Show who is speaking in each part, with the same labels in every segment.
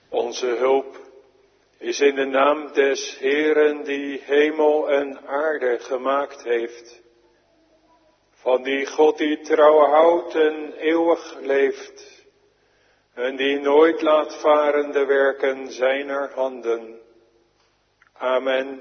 Speaker 1: Onze hulp is in de naam des Heeren die hemel en aarde gemaakt heeft. Van die God die trouw houdt en eeuwig leeft. En die nooit laat varen de werken zijner handen. Amen.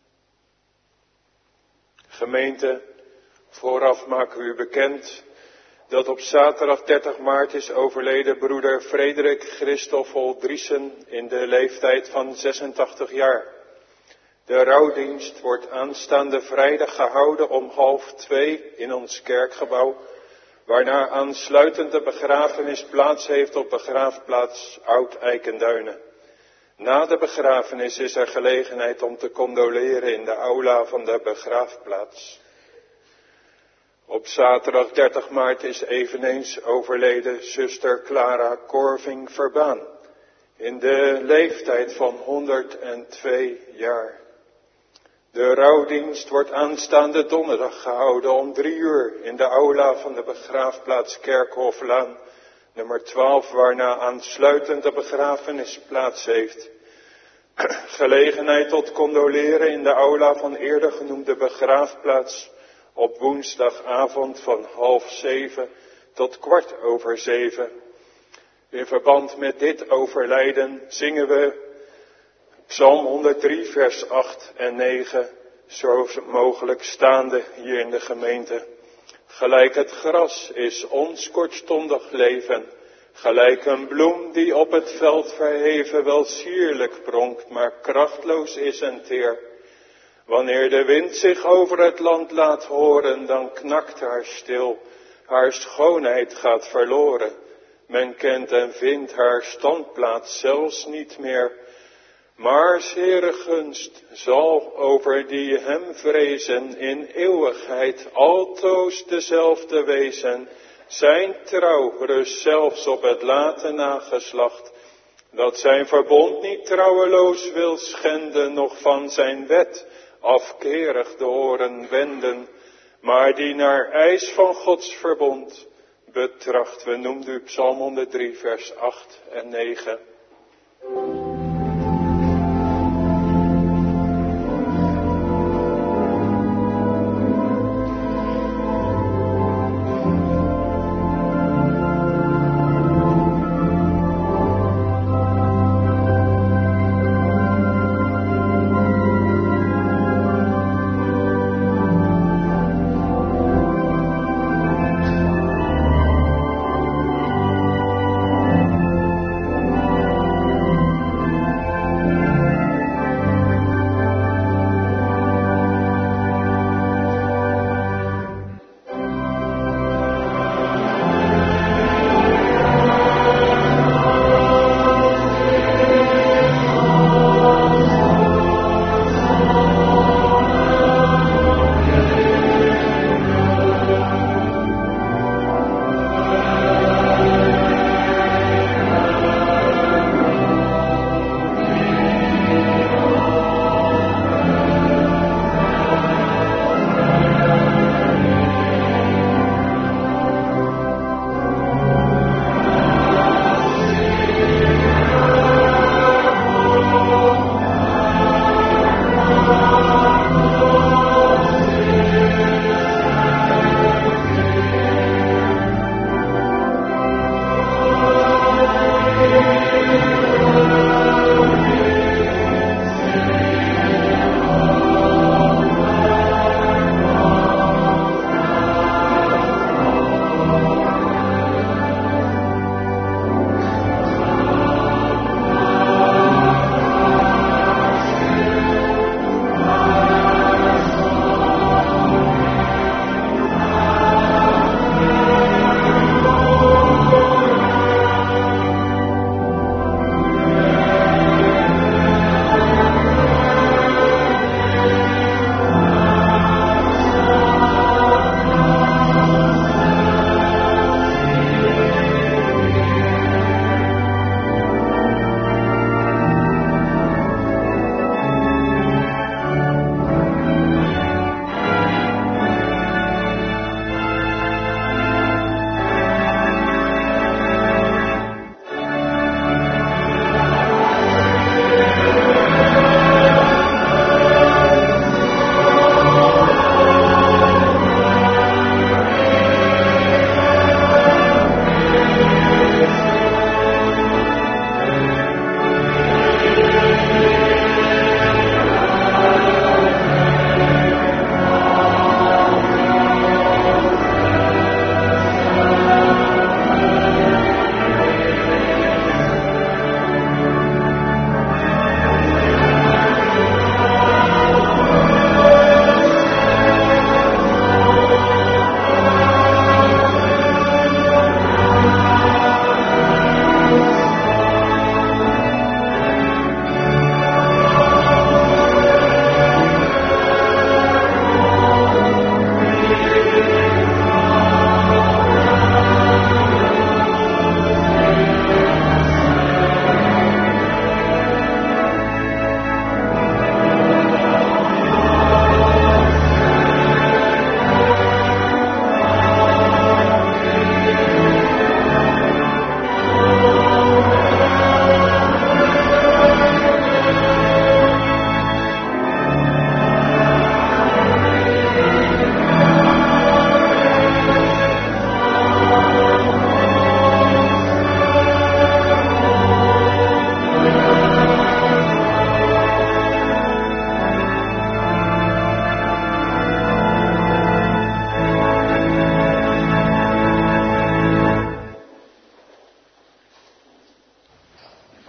Speaker 1: Gemeente, vooraf maken we u bekend dat op zaterdag 30 maart is overleden broeder Frederik Christoffel Driesen in de leeftijd van 86 jaar. De rouwdienst wordt aanstaande vrijdag gehouden om 12:30 in ons kerkgebouw, waarna aansluitend de begrafenis plaats heeft op begraafplaats Oud-Eikenduinen. Na de begrafenis is er gelegenheid om te condoleren in de aula van de begraafplaats. Op zaterdag 30 maart is eveneens overleden zuster Clara Korving Verbaan in de leeftijd van 102 jaar. De rouwdienst wordt aanstaande donderdag gehouden om 3 uur in de aula van de begraafplaats Kerkhoflaan nummer 12, waarna aansluitend de begrafenis plaats heeft. Gelegenheid tot condoleren in de aula van eerder genoemde begraafplaats op woensdagavond van 6:30 tot 6:15. In verband met dit overlijden zingen we Psalm 103 vers 8 en 9, zo mogelijk staande hier in de gemeente. Gelijk het gras is ons kortstondig leven, gelijk een bloem die op het veld verheven wel sierlijk pronkt, maar krachtloos is en teer. Wanneer de wind zich over het land laat horen, dan knakt haar stil, haar schoonheid gaat verloren. Men kent en vindt haar standplaats zelfs niet meer. Maar 's Heere gunst zal over die hem vrezen in eeuwigheid altoos dezelfde wezen. Zijn trouw rust zelfs op het late nageslacht, dat zijn verbond niet trouweloos wil schenden, noch van zijn wet afkerig de oren wenden, maar die naar eis van Gods verbond betracht. We noemden u Psalm 103 vers 8 en 9.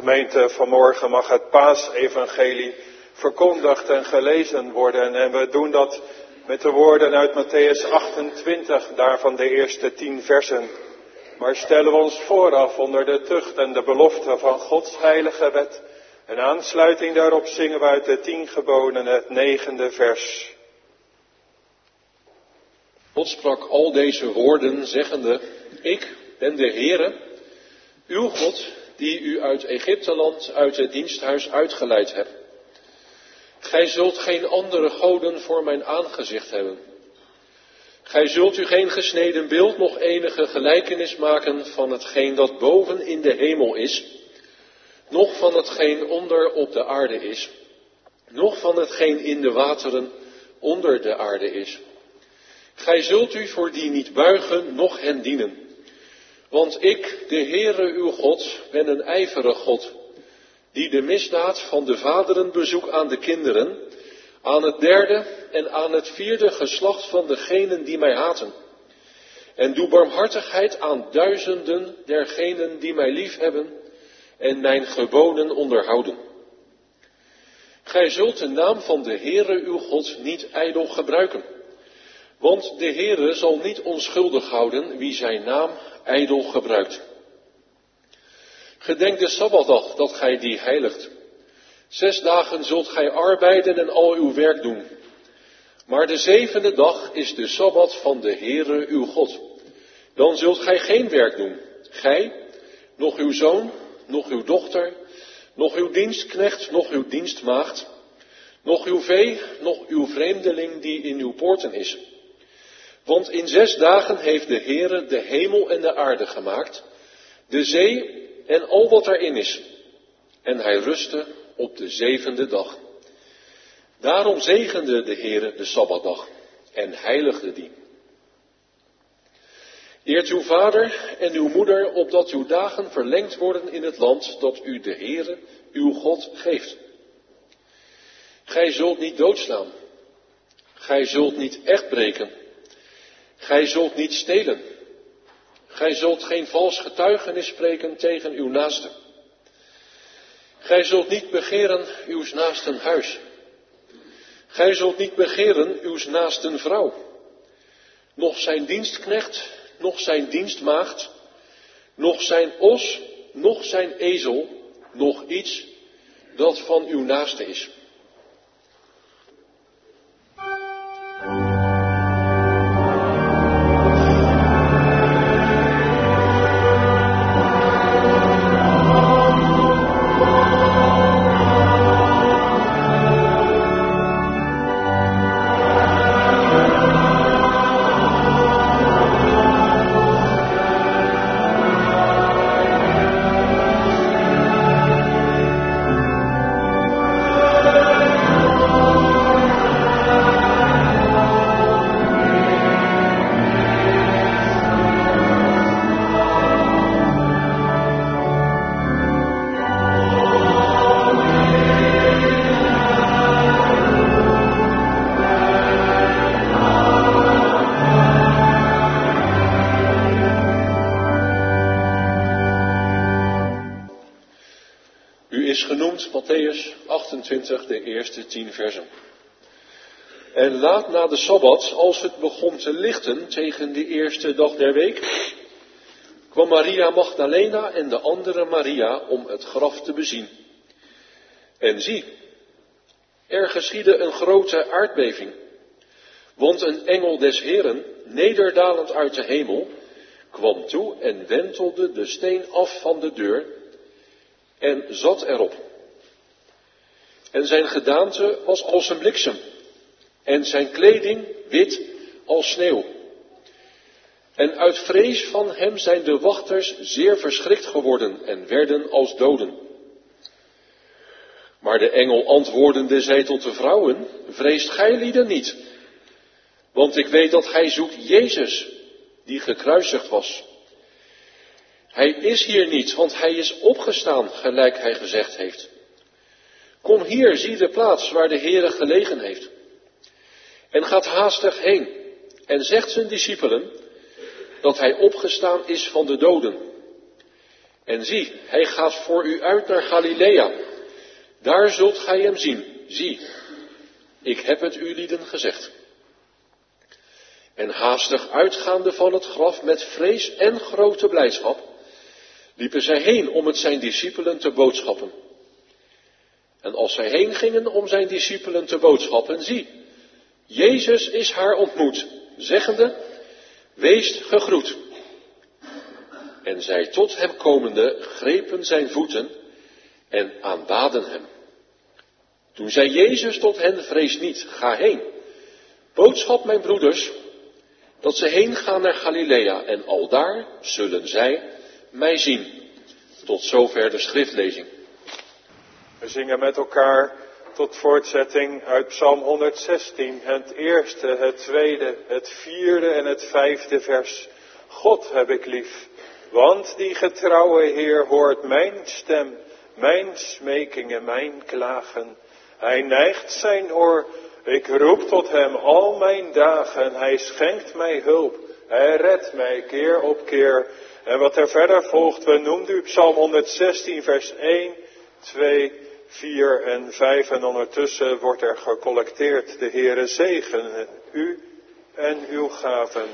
Speaker 1: Gemeente, vanmorgen mag het Paasevangelie verkondigd en gelezen worden. En we doen dat met de woorden uit Mattheüs 28, daarvan de eerste 10 versen. Maar stellen we ons vooraf onder de tucht en de belofte van Gods heilige wet. En aansluiting daarop zingen we uit de 10 geboden het 9e vers.
Speaker 2: God sprak al deze woorden zeggende: Ik ben de Heere, uw God, die u uit Egypteland, uit het diensthuis uitgeleid hebt. Gij zult geen andere goden voor mijn aangezicht hebben. Gij zult u geen gesneden beeld, nog enige gelijkenis maken van hetgeen dat boven in de hemel is, noch van hetgeen onder op de aarde is, noch van hetgeen in de wateren onder de aarde is. Gij zult u voor die niet buigen, noch hen dienen. Want ik, de Heere uw God, ben een ijverig God, die de misdaad van de vaderen bezoekt aan de kinderen, aan het 3e en aan het 4e geslacht van degenen die mij haten. En doe barmhartigheid aan duizenden dergenen die mij liefhebben en mijn geboden onderhouden. Gij zult de naam van de Heere uw God niet ijdel gebruiken. Want de Heere zal niet onschuldig houden wie zijn naam ijdel gebruikt. Gedenk de Sabbatdag dat gij die heiligt. 6 dagen zult gij arbeiden en al uw werk doen. Maar de 7e dag is de Sabbat van de Heere uw God. Dan zult gij geen werk doen. Gij, noch uw zoon, noch uw dochter, noch uw dienstknecht, noch uw dienstmaagd, noch uw vee, noch uw vreemdeling die in uw poorten is. Want in 6 dagen heeft de Heere de hemel en de aarde gemaakt, de zee en al wat erin is. En hij rustte op de 7e dag. Daarom zegende de Heere de Sabbatdag en heiligde die. Eert uw vader en uw moeder, opdat uw dagen verlengd worden in het land dat u de Heere, uw God, geeft. Gij zult niet doodslaan. Gij zult niet echt breken. Gij zult niet stelen. Gij zult geen vals getuigenis spreken tegen uw naaste. Gij zult niet begeren uws naasten huis. Gij zult niet begeren uws naasten vrouw. Noch zijn dienstknecht, noch zijn dienstmaagd, noch zijn os, noch zijn ezel, noch iets dat van uw naaste is. Mattheüs 28, de eerste 10 versen. En laat na de Sabbat, als het begon te lichten tegen de eerste dag der week, kwam Maria Magdalena en de andere Maria om het graf te bezien. En zie, er geschiedde een grote aardbeving, want een engel des Heeren, nederdalend uit de hemel, kwam toe en wentelde de steen af van de deur en zat erop. En zijn gedaante was als een bliksem, en zijn kleding wit als sneeuw. En uit vrees van hem zijn de wachters zeer verschrikt geworden en werden als doden. Maar de engel antwoordende zei tot de vrouwen: vreest gijlieden niet, want ik weet dat gij zoekt Jezus, die gekruisigd was. Hij is hier niet, want hij is opgestaan, gelijk hij gezegd heeft. Kom hier, zie de plaats waar de Heere gelegen heeft. En gaat haastig heen en zegt zijn discipelen dat hij opgestaan is van de doden. En zie, hij gaat voor u uit naar Galilea. Daar zult gij hem zien. Zie, ik heb het u lieden gezegd. En haastig uitgaande van het graf met vrees en grote blijdschap, liepen zij heen om het zijn discipelen te boodschappen. En als zij heen gingen om zijn discipelen te boodschappen, zie, Jezus is haar ontmoet, zeggende, wees gegroet. En zij tot hem komende grepen zijn voeten en aanbaden hem. Toen zei Jezus tot hen, vrees niet, ga heen. Boodschap mijn broeders, dat ze heen gaan naar Galilea en aldaar zullen zij mij zien. Tot zover de schriftlezing.
Speaker 1: We zingen met elkaar tot voortzetting uit Psalm 116, het eerste, het tweede, het vierde en het vijfde vers. God heb ik lief, want die getrouwe Heer hoort mijn stem, mijn smekingen, mijn klagen. Hij neigt zijn oor, ik roep tot hem al mijn dagen, hij schenkt mij hulp, hij redt mij keer op keer. En wat er verder volgt, we noemden u Psalm 116 vers 1, 2, 4 en 5 en ondertussen wordt er gecollecteerd. De Heere zegene u en uw gaven.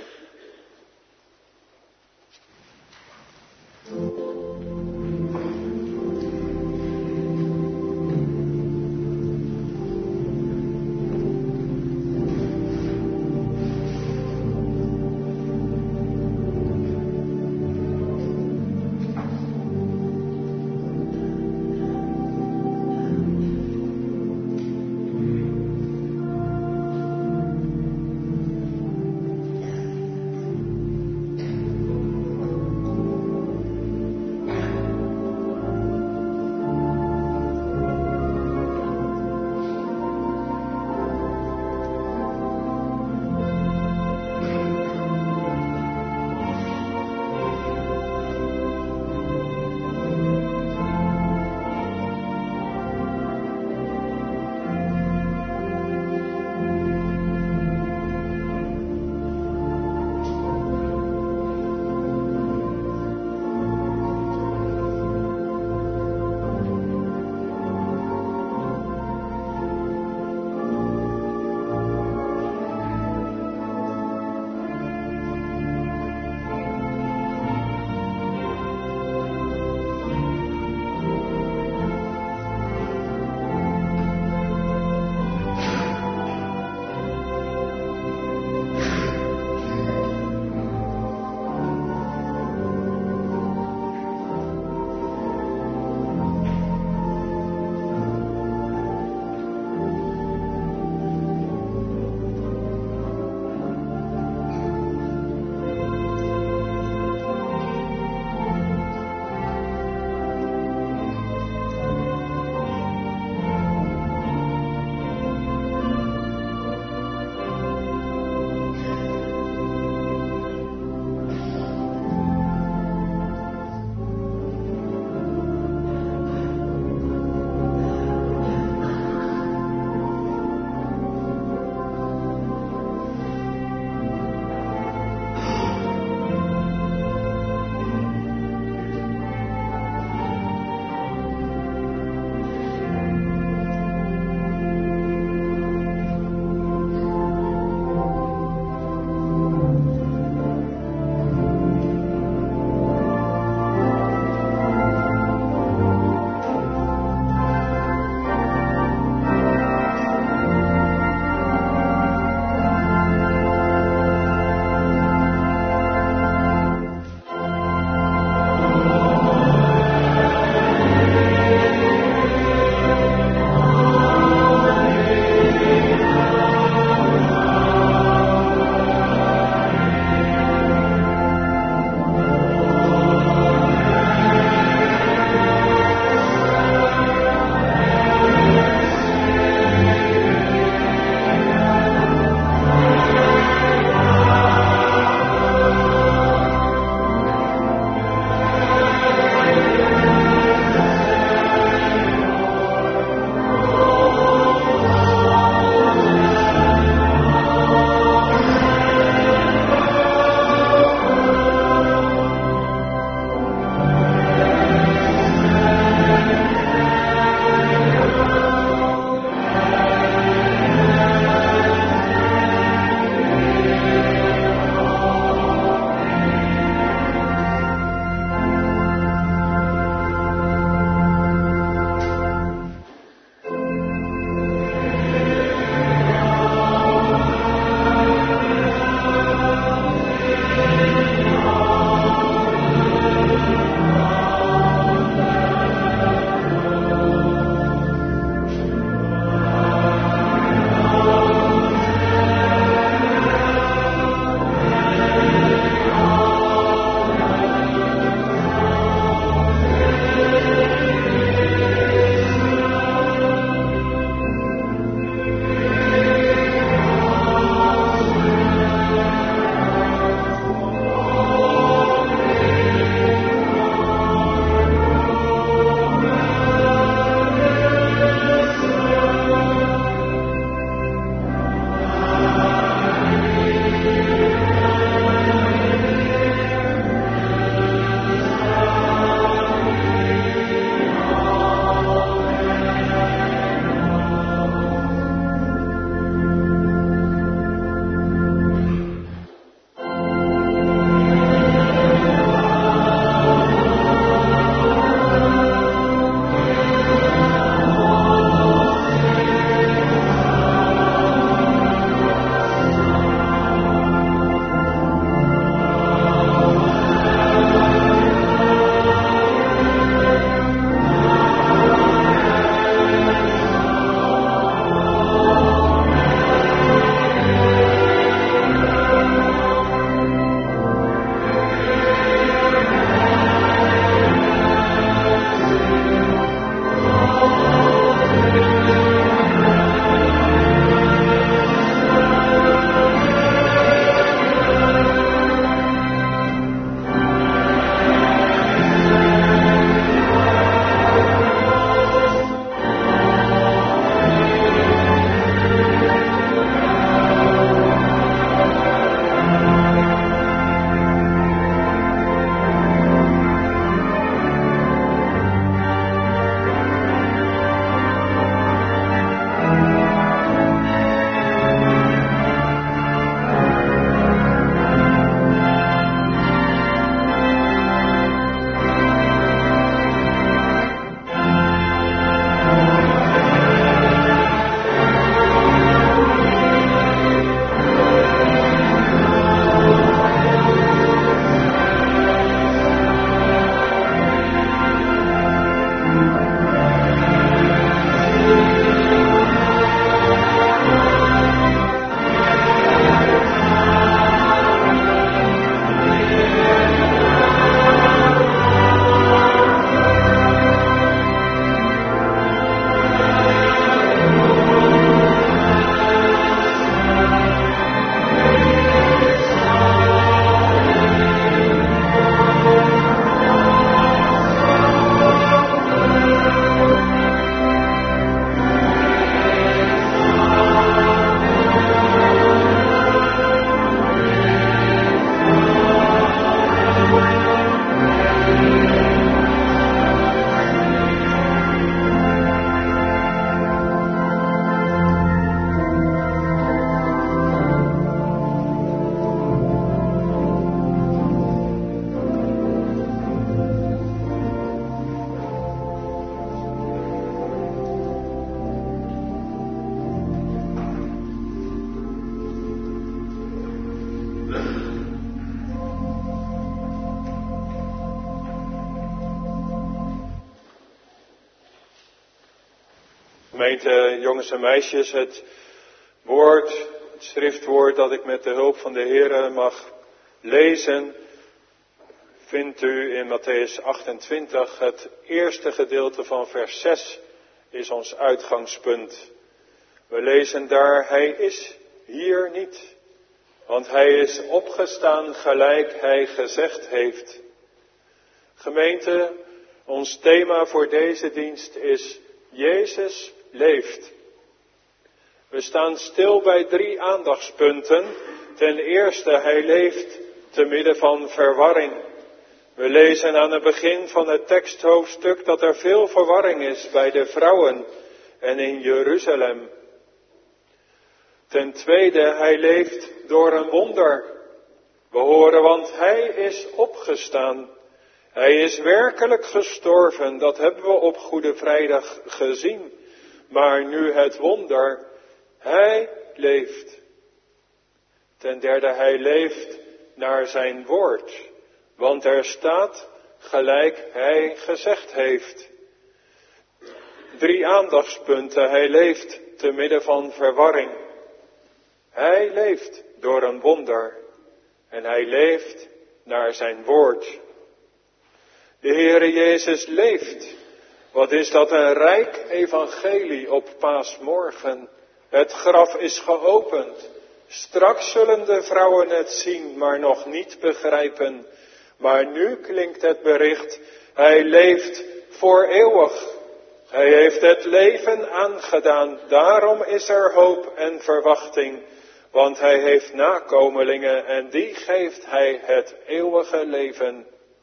Speaker 1: Gemeente, jongens en meisjes, het woord, het schriftwoord dat ik met de hulp van de Heere mag lezen, vindt u in Mattheüs 28. Het eerste gedeelte van vers 6 is ons uitgangspunt. We lezen daar, hij is hier niet, want hij is opgestaan gelijk hij gezegd heeft. Gemeente, ons thema voor deze dienst is Jezus leeft. We staan stil bij 3 aandachtspunten. Ten eerste, hij leeft te midden van verwarring. We lezen aan het begin van het teksthoofdstuk dat er veel verwarring is bij de vrouwen en in Jeruzalem. Ten tweede, hij leeft door een wonder. We horen, want hij is opgestaan. Hij is werkelijk gestorven, dat hebben we op Goede Vrijdag gezien. Maar nu het wonder, hij leeft. Ten derde, hij leeft naar zijn woord. Want er staat gelijk hij gezegd heeft. 3 aandachtspunten. Hij leeft te midden van verwarring. Hij leeft door een wonder. En hij leeft naar zijn woord. De Heere Jezus leeft. Wat is dat een rijk evangelie op Paasmorgen. Het graf is geopend. Straks zullen de vrouwen het zien, maar nog niet begrijpen. Maar nu klinkt het bericht, hij leeft voor eeuwig. Hij heeft het leven aangedaan, daarom is er hoop en verwachting. Want hij heeft nakomelingen en die geeft hij het eeuwige leven.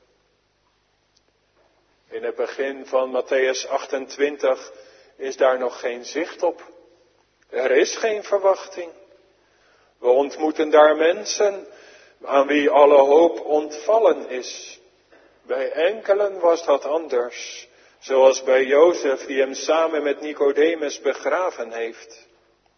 Speaker 1: In het begin van Mattheüs 28 is daar nog geen zicht op. Er is geen verwachting. We ontmoeten daar mensen aan wie alle hoop ontvallen is. Bij enkelen was dat anders. Zoals bij Jozef die hem samen met Nicodemus begraven heeft.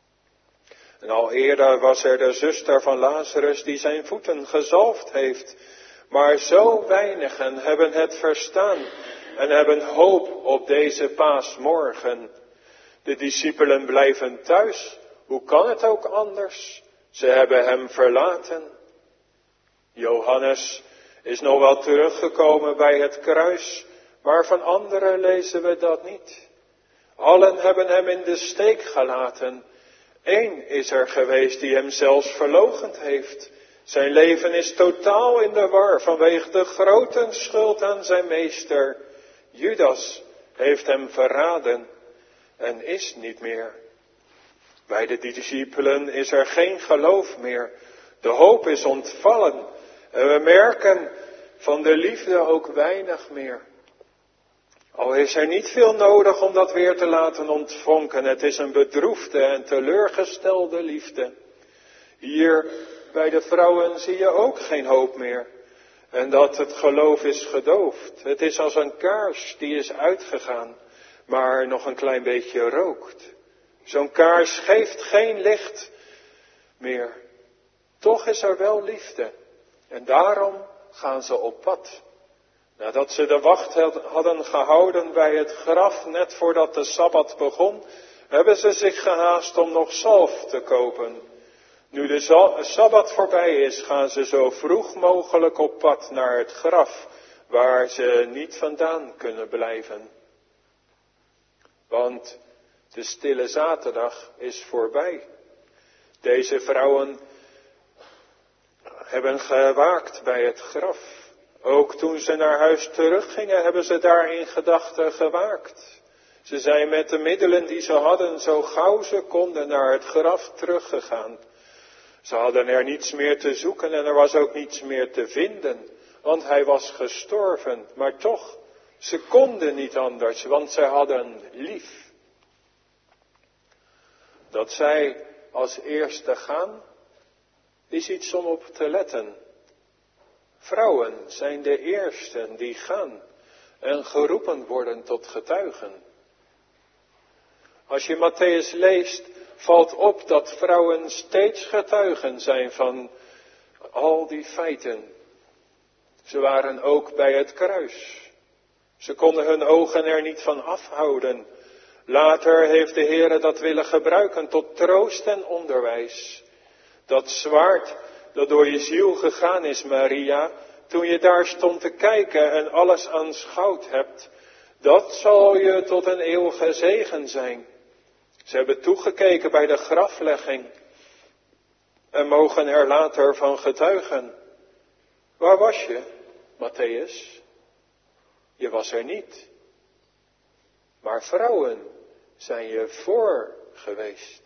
Speaker 1: En al eerder was er de zuster van Lazarus die zijn voeten gezalfd heeft. Maar zo weinigen hebben het verstaan en hebben hoop op deze paasmorgen. De discipelen blijven thuis. Hoe kan het ook anders? Ze hebben hem verlaten. Johannes is nog wel teruggekomen bij het kruis, maar van anderen lezen we dat niet. Allen hebben hem in de steek gelaten. Eén is er geweest die hem zelfs verloochend heeft. Zijn leven is totaal in de war vanwege de grote schuld aan zijn meester. Judas heeft hem verraden en is niet meer. Bij de discipelen is er geen geloof meer. De hoop is ontvallen. En we merken van de liefde ook weinig meer. Al is er niet veel nodig om dat weer te laten ontvonken. Het is een bedroefde en teleurgestelde liefde. Hier bij de vrouwen zie je ook geen hoop meer. En dat het geloof is gedoofd. Het is als een kaars die is uitgegaan, maar nog een klein beetje rookt. Zo'n kaars geeft geen licht meer. Toch is er wel liefde. En daarom gaan ze op pad. Nadat ze de wacht hadden gehouden bij het graf, net voordat de Sabbat begon, hebben ze zich gehaast om nog zalf te kopen. Nu de Sabbat voorbij is, gaan ze zo vroeg mogelijk op pad naar het graf, waar ze niet vandaan kunnen blijven. Want de stille zaterdag is voorbij. Deze vrouwen hebben gewaakt bij het graf. Ook toen ze naar huis teruggingen, hebben ze daar in gedachten gewaakt. Ze zijn met de middelen die ze hadden, zo gauw ze konden, naar het graf teruggegaan. Ze hadden er niets meer te zoeken en er was ook niets meer te vinden, want hij was gestorven. Maar toch, ze konden niet anders, want zij hadden lief. Dat zij als eerste gaan, is iets om op te letten. Vrouwen zijn de eersten die gaan en geroepen worden tot getuigen. Als je Mattheüs leest, valt op dat vrouwen steeds getuigen zijn van al die feiten. Ze waren ook bij het kruis. Ze konden hun ogen er niet van afhouden. Later heeft de Heere dat willen gebruiken tot troost en onderwijs. Dat zwaard dat door je ziel gegaan is, Maria, toen je daar stond te kijken en alles aanschouwd hebt, dat zal je tot een eeuwige zegen zijn. Ze hebben toegekeken bij de graflegging en mogen er later van getuigen. Waar was je, Matthäus? Je was er niet. Maar vrouwen zijn je voor geweest.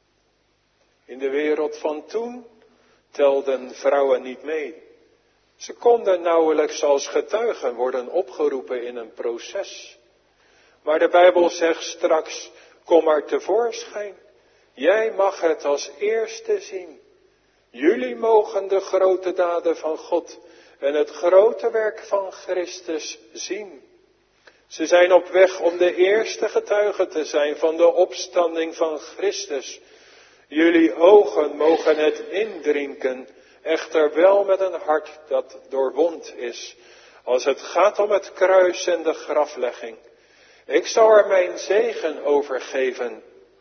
Speaker 1: In de wereld van toen telden vrouwen niet mee. Ze konden nauwelijks als getuigen worden opgeroepen in een proces. Maar de Bijbel zegt straks, kom maar tevoorschijn. Jij mag het als eerste zien. Jullie mogen de grote daden van God en het grote werk van Christus zien. Ze zijn op weg om de eerste getuigen te zijn van de opstanding van Christus. Jullie ogen mogen het indrinken, echter wel met een hart dat doorwond is, als het gaat om het kruis en de graflegging. Ik zal er mijn zegen over geven.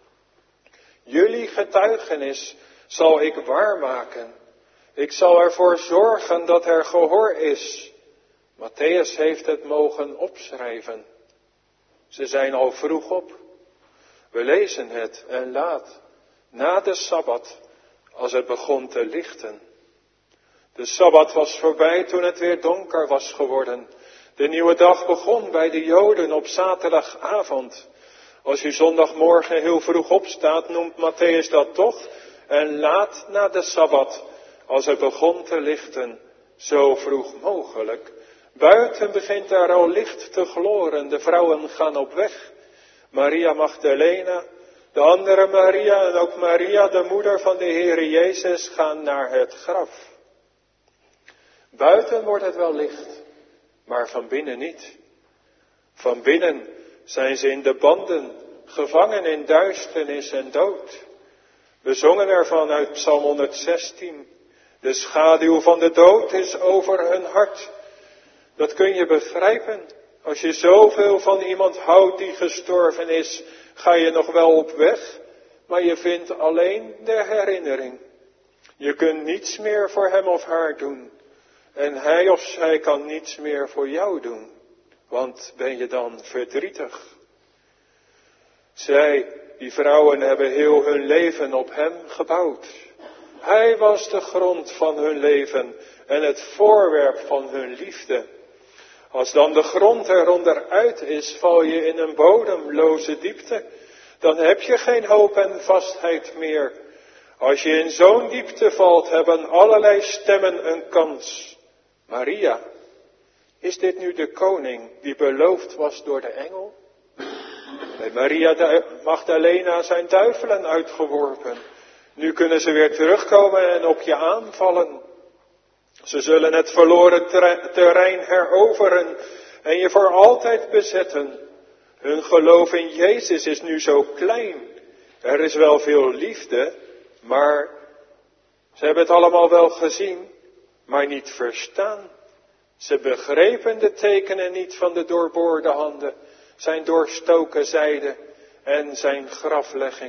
Speaker 1: Jullie getuigenis zal ik waarmaken. Ik zal ervoor zorgen dat er gehoor is. Matthäus heeft het mogen opschrijven. Ze zijn al vroeg op. We lezen het en laat, na de Sabbat, als het begon te lichten. De Sabbat was voorbij toen het weer donker was geworden. De nieuwe dag begon bij de Joden op zaterdagavond. Als u zondagmorgen heel vroeg opstaat, noemt Matthäus dat toch. En laat na de Sabbat, als het begon te lichten, zo vroeg mogelijk. Buiten begint er al licht te gloren, de vrouwen gaan op weg. Maria Magdalena, de andere Maria en ook Maria, de moeder van de Heere Jezus, gaan naar het graf. Buiten wordt het wel licht, maar van binnen niet. Van binnen zijn ze in de banden, gevangen in duisternis en dood. We zongen ervan uit Psalm 116. De schaduw van de dood is over hun hart. Dat kun je begrijpen. Als je zoveel van iemand houdt die gestorven is, ga je nog wel op weg, maar je vindt alleen de herinnering. Je kunt niets meer voor hem of haar doen. En hij of zij kan niets meer voor jou doen. Want ben je dan verdrietig? Zij, die vrouwen, hebben heel hun leven op hem gebouwd. Hij was de grond van hun leven en het voorwerp van hun liefde. Als dan de grond eronder uit is, val je in een bodemloze diepte. Dan heb je geen hoop en vastheid meer. Als je in zo'n diepte valt, hebben allerlei stemmen een kans. Maria, is dit nu de koning die beloofd was door de engel? Bij Maria Magdalena zijn duivelen uitgeworpen. Nu kunnen ze weer terugkomen en op je aanvallen. Ze zullen het verloren terrein heroveren en je voor altijd bezetten. Hun geloof in Jezus is nu zo klein. Er is wel veel liefde, maar ze hebben het allemaal wel gezien, maar niet verstaan. Ze begrepen de tekenen niet van de doorboorde handen, zijn doorstoken zijde en zijn graflegging.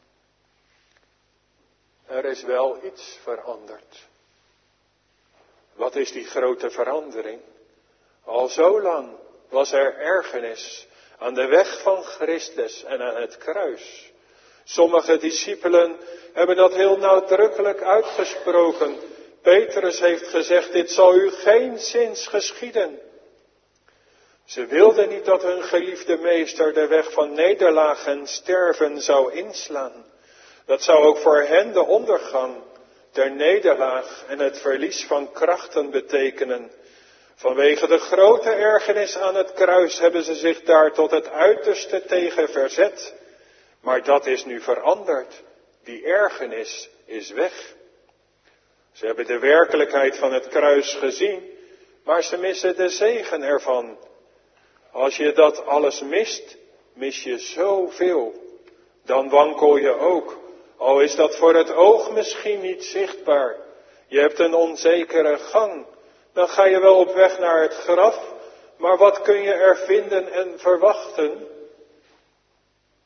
Speaker 1: Er is wel iets veranderd. Wat is die grote verandering? Al zo lang was er ergernis aan de weg van Christus en aan het kruis. Sommige discipelen hebben dat heel nadrukkelijk uitgesproken. Petrus heeft gezegd, dit zal u geenszins geschieden. Ze wilden niet dat hun geliefde meester de weg van nederlaag en sterven zou inslaan. Dat zou ook voor hen de ondergang, de nederlaag en het verlies van krachten betekenen. Vanwege de grote ergernis aan het kruis hebben ze zich daar tot het uiterste tegen verzet. Maar dat is nu veranderd. Die ergernis is weg. Ze hebben de werkelijkheid van het kruis gezien, maar ze missen de zegen ervan. Als je dat alles mist, mis je zoveel. Dan wankel je ook, al is dat voor het oog misschien niet zichtbaar. Je hebt een onzekere gang. Dan ga je wel op weg naar het graf, maar wat kun je er vinden en verwachten?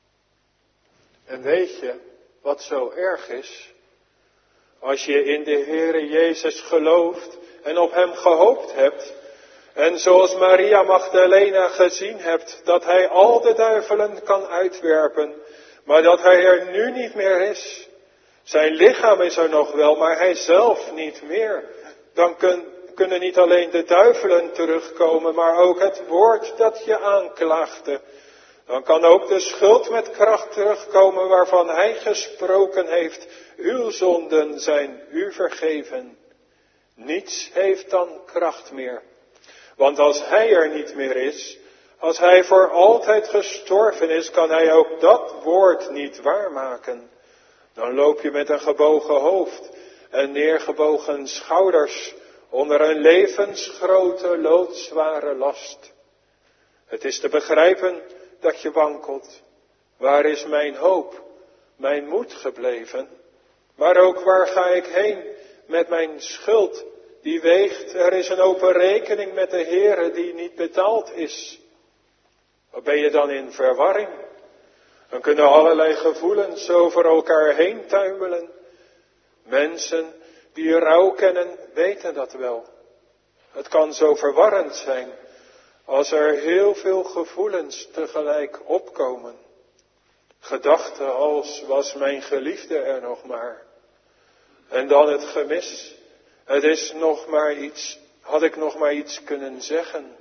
Speaker 1: En weet je wat zo erg is? Als je in de Heere Jezus gelooft en op hem gehoopt hebt, en zoals Maria Magdalena gezien hebt, dat hij al de duivelen kan uitwerpen, maar dat hij er nu niet meer is. Zijn lichaam is er nog wel, maar hij zelf niet meer. Dan kunnen niet alleen de duivelen terugkomen, maar ook het woord dat je aanklaagde. Dan kan ook de schuld met kracht terugkomen waarvan hij gesproken heeft. Uw zonden zijn u vergeven. Niets heeft dan kracht meer. Want als hij er niet meer is, als hij voor altijd gestorven is, kan hij ook dat woord niet waarmaken. Dan loop je met een gebogen hoofd en neergebogen schouders onder een levensgrote loodzware last. Het is te begrijpen dat je wankelt. Waar is mijn hoop, mijn moed gebleven? Maar ook waar ga ik heen met mijn schuld die weegt? Er is een open rekening met de Heere die niet betaald is. Wat ben je dan in verwarring? Dan kunnen allerlei gevoelens over elkaar heen tuimelen. Mensen die rouw kennen, weten dat wel. Het kan zo verwarrend zijn als er heel veel gevoelens tegelijk opkomen. Gedachten als, was mijn geliefde er nog maar? En dan het gemis. Het is nog maar iets, had ik nog maar iets kunnen zeggen?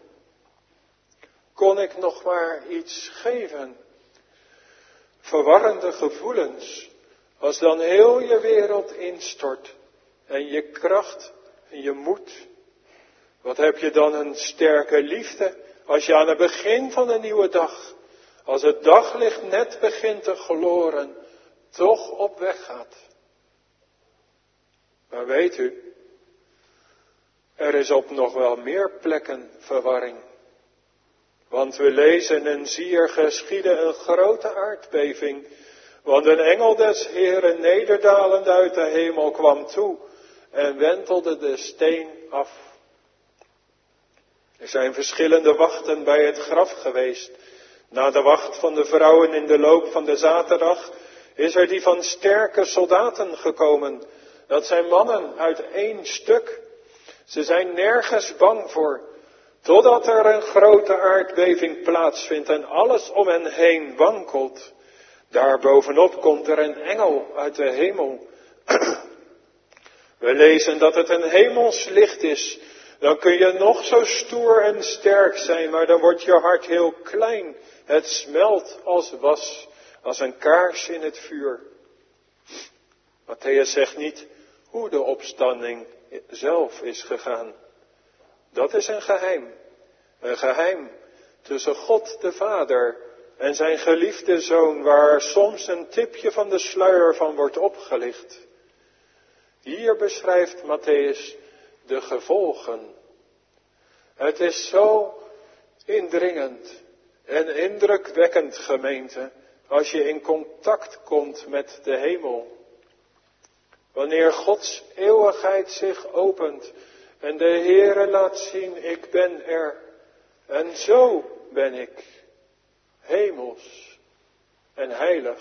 Speaker 1: Kon ik nog maar iets geven? Verwarrende gevoelens, als dan heel je wereld instort en je kracht en je moed. Wat heb je dan een sterke liefde als je aan het begin van een nieuwe dag, als het daglicht net begint te gloren, toch op weg gaat. Maar weet u, er is op nog wel meer plekken verwarring. Want we lezen en zie er geschiedde een grote aardbeving. Want een engel des Heeren nederdalend uit de hemel kwam toe en wentelde de steen af. Er zijn verschillende wachten bij het graf geweest. Na de wacht van de vrouwen in de loop van de zaterdag is er die van sterke soldaten gekomen. Dat zijn mannen uit één stuk. Ze zijn nergens bang voor. Totdat er een grote aardbeving plaatsvindt en alles om hen heen wankelt. Daarbovenop komt er een engel uit de hemel. We lezen dat het een hemels licht is. Dan kun je nog zo stoer en sterk zijn, maar dan wordt je hart heel klein. Het smelt als was, als een kaars in het vuur. Matthäus zegt niet hoe de opstanding zelf is gegaan. Dat is een geheim. Een geheim tussen God de Vader en zijn geliefde Zoon, waar soms een tipje van de sluier van wordt opgelicht. Hier beschrijft Matthäus de gevolgen. Het is zo indringend en indrukwekkend, gemeente, als je in contact komt met de hemel. Wanneer Gods eeuwigheid zich opent en de Heere laat zien, ik ben er. En zo ben ik, hemels en heilig.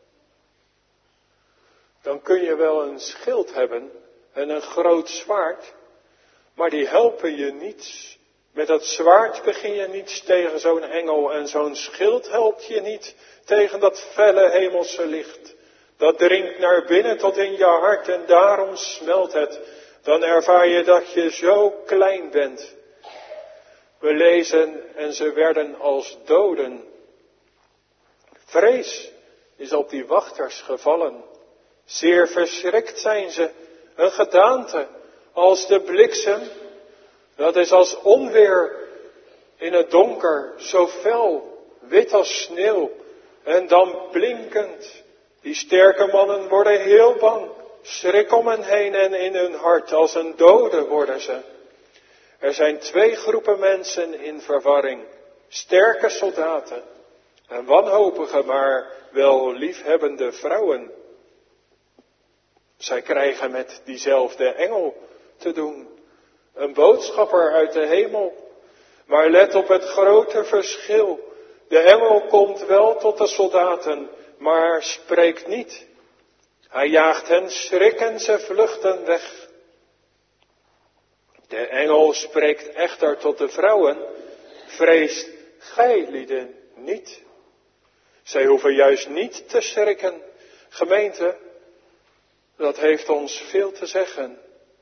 Speaker 1: Dan kun je wel een schild hebben en een groot zwaard, maar die helpen je niets. Met dat zwaard begin je niets tegen zo'n engel en zo'n schild helpt je niet tegen dat felle hemelse licht. Dat dringt naar binnen tot in je hart en daarom smelt het. Dan ervaar je dat je zo klein bent. We lezen en ze werden als doden. Vrees is op die wachters gevallen. Zeer verschrikt zijn ze. Een gedaante als de bliksem. Dat is als onweer in het donker. Zo fel, wit als sneeuw. En dan blinkend. Die sterke mannen worden heel bang. Schrik om hen heen en in hun hart. Als een dode worden ze. Er zijn twee groepen mensen in verwarring. Sterke soldaten. En wanhopige, maar wel liefhebbende vrouwen. Zij krijgen met diezelfde engel te doen. Een boodschapper uit de hemel. Maar let op het grote verschil. De engel komt wel tot de soldaten. maar spreekt niet. Hij jaagt hen schrik en ze vluchten weg. De engel spreekt echter tot de vrouwen, vreest gij lieden niet. Zij hoeven juist niet te schrikken. Gemeente, dat heeft ons veel te zeggen.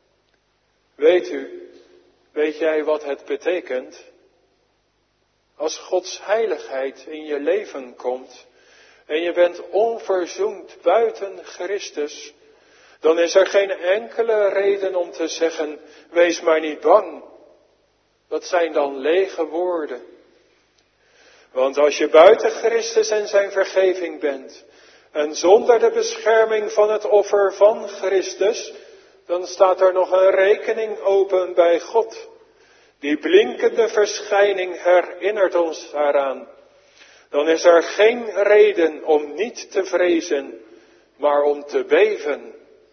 Speaker 1: Weet jij wat het betekent? Als Gods heiligheid in je leven komt en je bent onverzoend buiten Christus, dan is er geen enkele reden om te zeggen, wees maar niet bang. Dat zijn dan lege woorden. Want als je buiten Christus en zijn vergeving bent, en zonder de bescherming van het offer van Christus, dan staat er nog een rekening open bij God. Die blinkende verschijning herinnert ons daaraan. Dan is er geen reden om niet te vrezen, maar om te beven.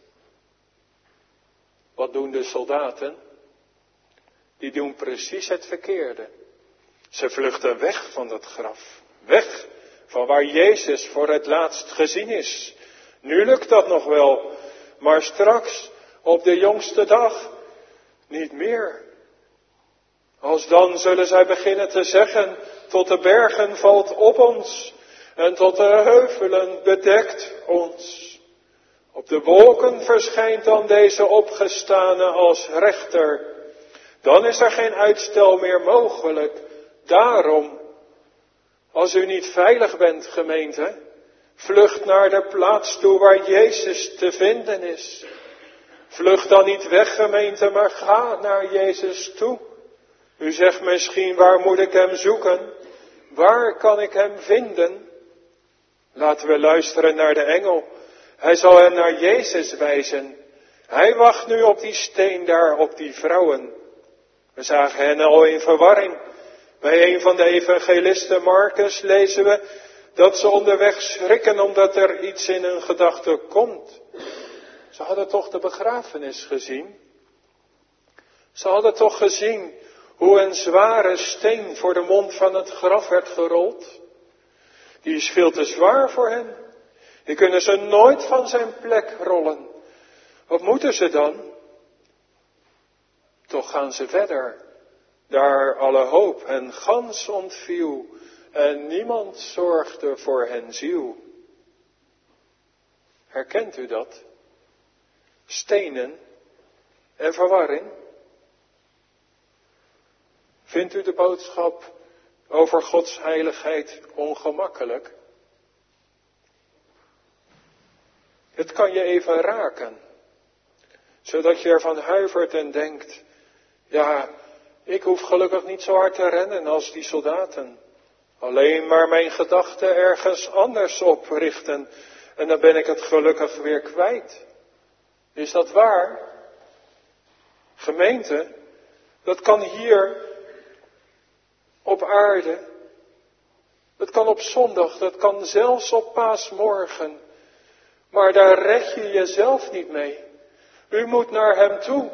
Speaker 1: Wat doen de soldaten? Die doen precies het verkeerde. Ze vluchten weg van dat graf. Weg van waar Jezus voor het laatst gezien is. Nu lukt dat nog wel, maar straks, op de jongste dag, niet meer. Alsdan zullen zij beginnen te zeggen, tot de bergen valt op ons en tot de heuvelen bedekt ons. Op de wolken verschijnt dan deze opgestane als rechter. Dan is er geen uitstel meer mogelijk. Daarom, als u niet veilig bent, gemeente, vlucht naar de plaats toe waar Jezus te vinden is. Vlucht dan niet weg, gemeente, maar ga naar Jezus toe. U zegt misschien, waar moet ik hem zoeken? Waar kan ik hem vinden? Laten we luisteren naar de engel. Hij zal hen naar Jezus wijzen. Hij wacht nu op die steen daar, op die vrouwen. We zagen hen al in verwarring. Bij een van de evangelisten, Marcus, lezen we dat ze onderweg schrikken omdat er iets in hun gedachten komt. Ze hadden toch de begrafenis gezien? Ze hadden toch gezien hoe een zware steen voor de mond van het graf werd gerold? Die is veel te zwaar voor hen. Die kunnen ze nooit van zijn plek rollen. Wat moeten ze dan? Toch gaan ze verder. Daar alle hoop hen gans ontviel en niemand zorgde voor hen ziel. Herkent u dat? Stenen en verwarring. Vindt u de boodschap over Gods heiligheid ongemakkelijk? Het kan je even raken, zodat je ervan huivert en denkt, ja, ik hoef gelukkig niet zo hard te rennen als die soldaten. Alleen maar mijn gedachten ergens anders op richten en dan ben ik het gelukkig weer kwijt. Is dat waar? Gemeente, dat kan hier op aarde, dat kan op zondag, dat kan zelfs op paasmorgen. Maar daar red je jezelf niet mee. U moet naar hem toe.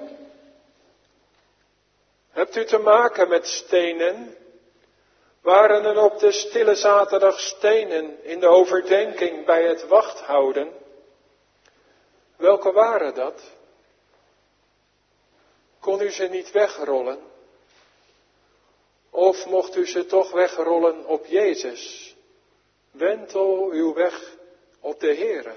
Speaker 1: Hebt u te maken met stenen? Waren er op de stille zaterdag stenen in de overdenking bij het wachthouden? Welke waren dat? Kon u ze niet wegrollen? Of mocht u ze toch wegrollen op Jezus? Wentel uw weg op de Heere.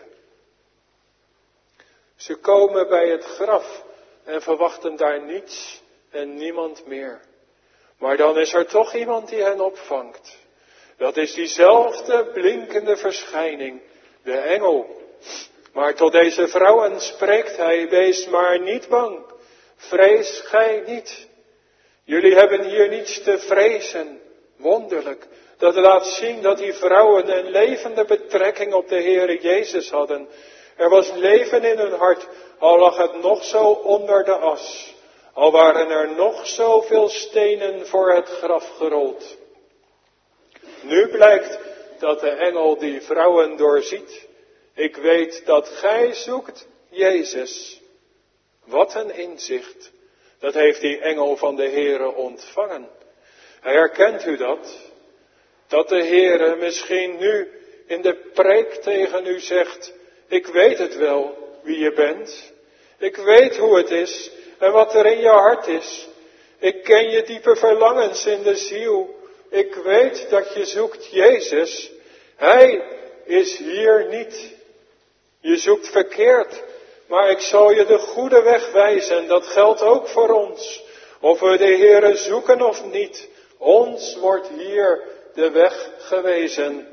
Speaker 1: Ze komen bij het graf en verwachten daar niets en niemand meer. Maar dan is er toch iemand die hen opvangt. Dat is diezelfde blinkende verschijning, de engel. Maar tot deze vrouwen spreekt hij, wees maar niet bang, vrees gij niet. Jullie hebben hier niets te vrezen, wonderlijk. Dat laat zien dat die vrouwen een levende betrekking op de Heere Jezus hadden. Er was leven in hun hart, al lag het nog zo onder de as. Al waren er nog zoveel stenen voor het graf gerold. Nu blijkt dat de engel die vrouwen doorziet. Ik weet dat gij zoekt Jezus. Wat een inzicht. Dat heeft die engel van de Heere ontvangen. Herkent u dat? Dat de Heere misschien nu in de preek tegen u zegt, ik weet het wel wie je bent. Ik weet hoe het is en wat er in je hart is. Ik ken je diepe verlangens in de ziel. Ik weet dat je zoekt Jezus. Hij is hier niet. Je zoekt verkeerd, maar ik zal je de goede weg wijzen. Dat geldt ook voor ons. Of we de Heere zoeken of niet, ons wordt hier de weg gewezen.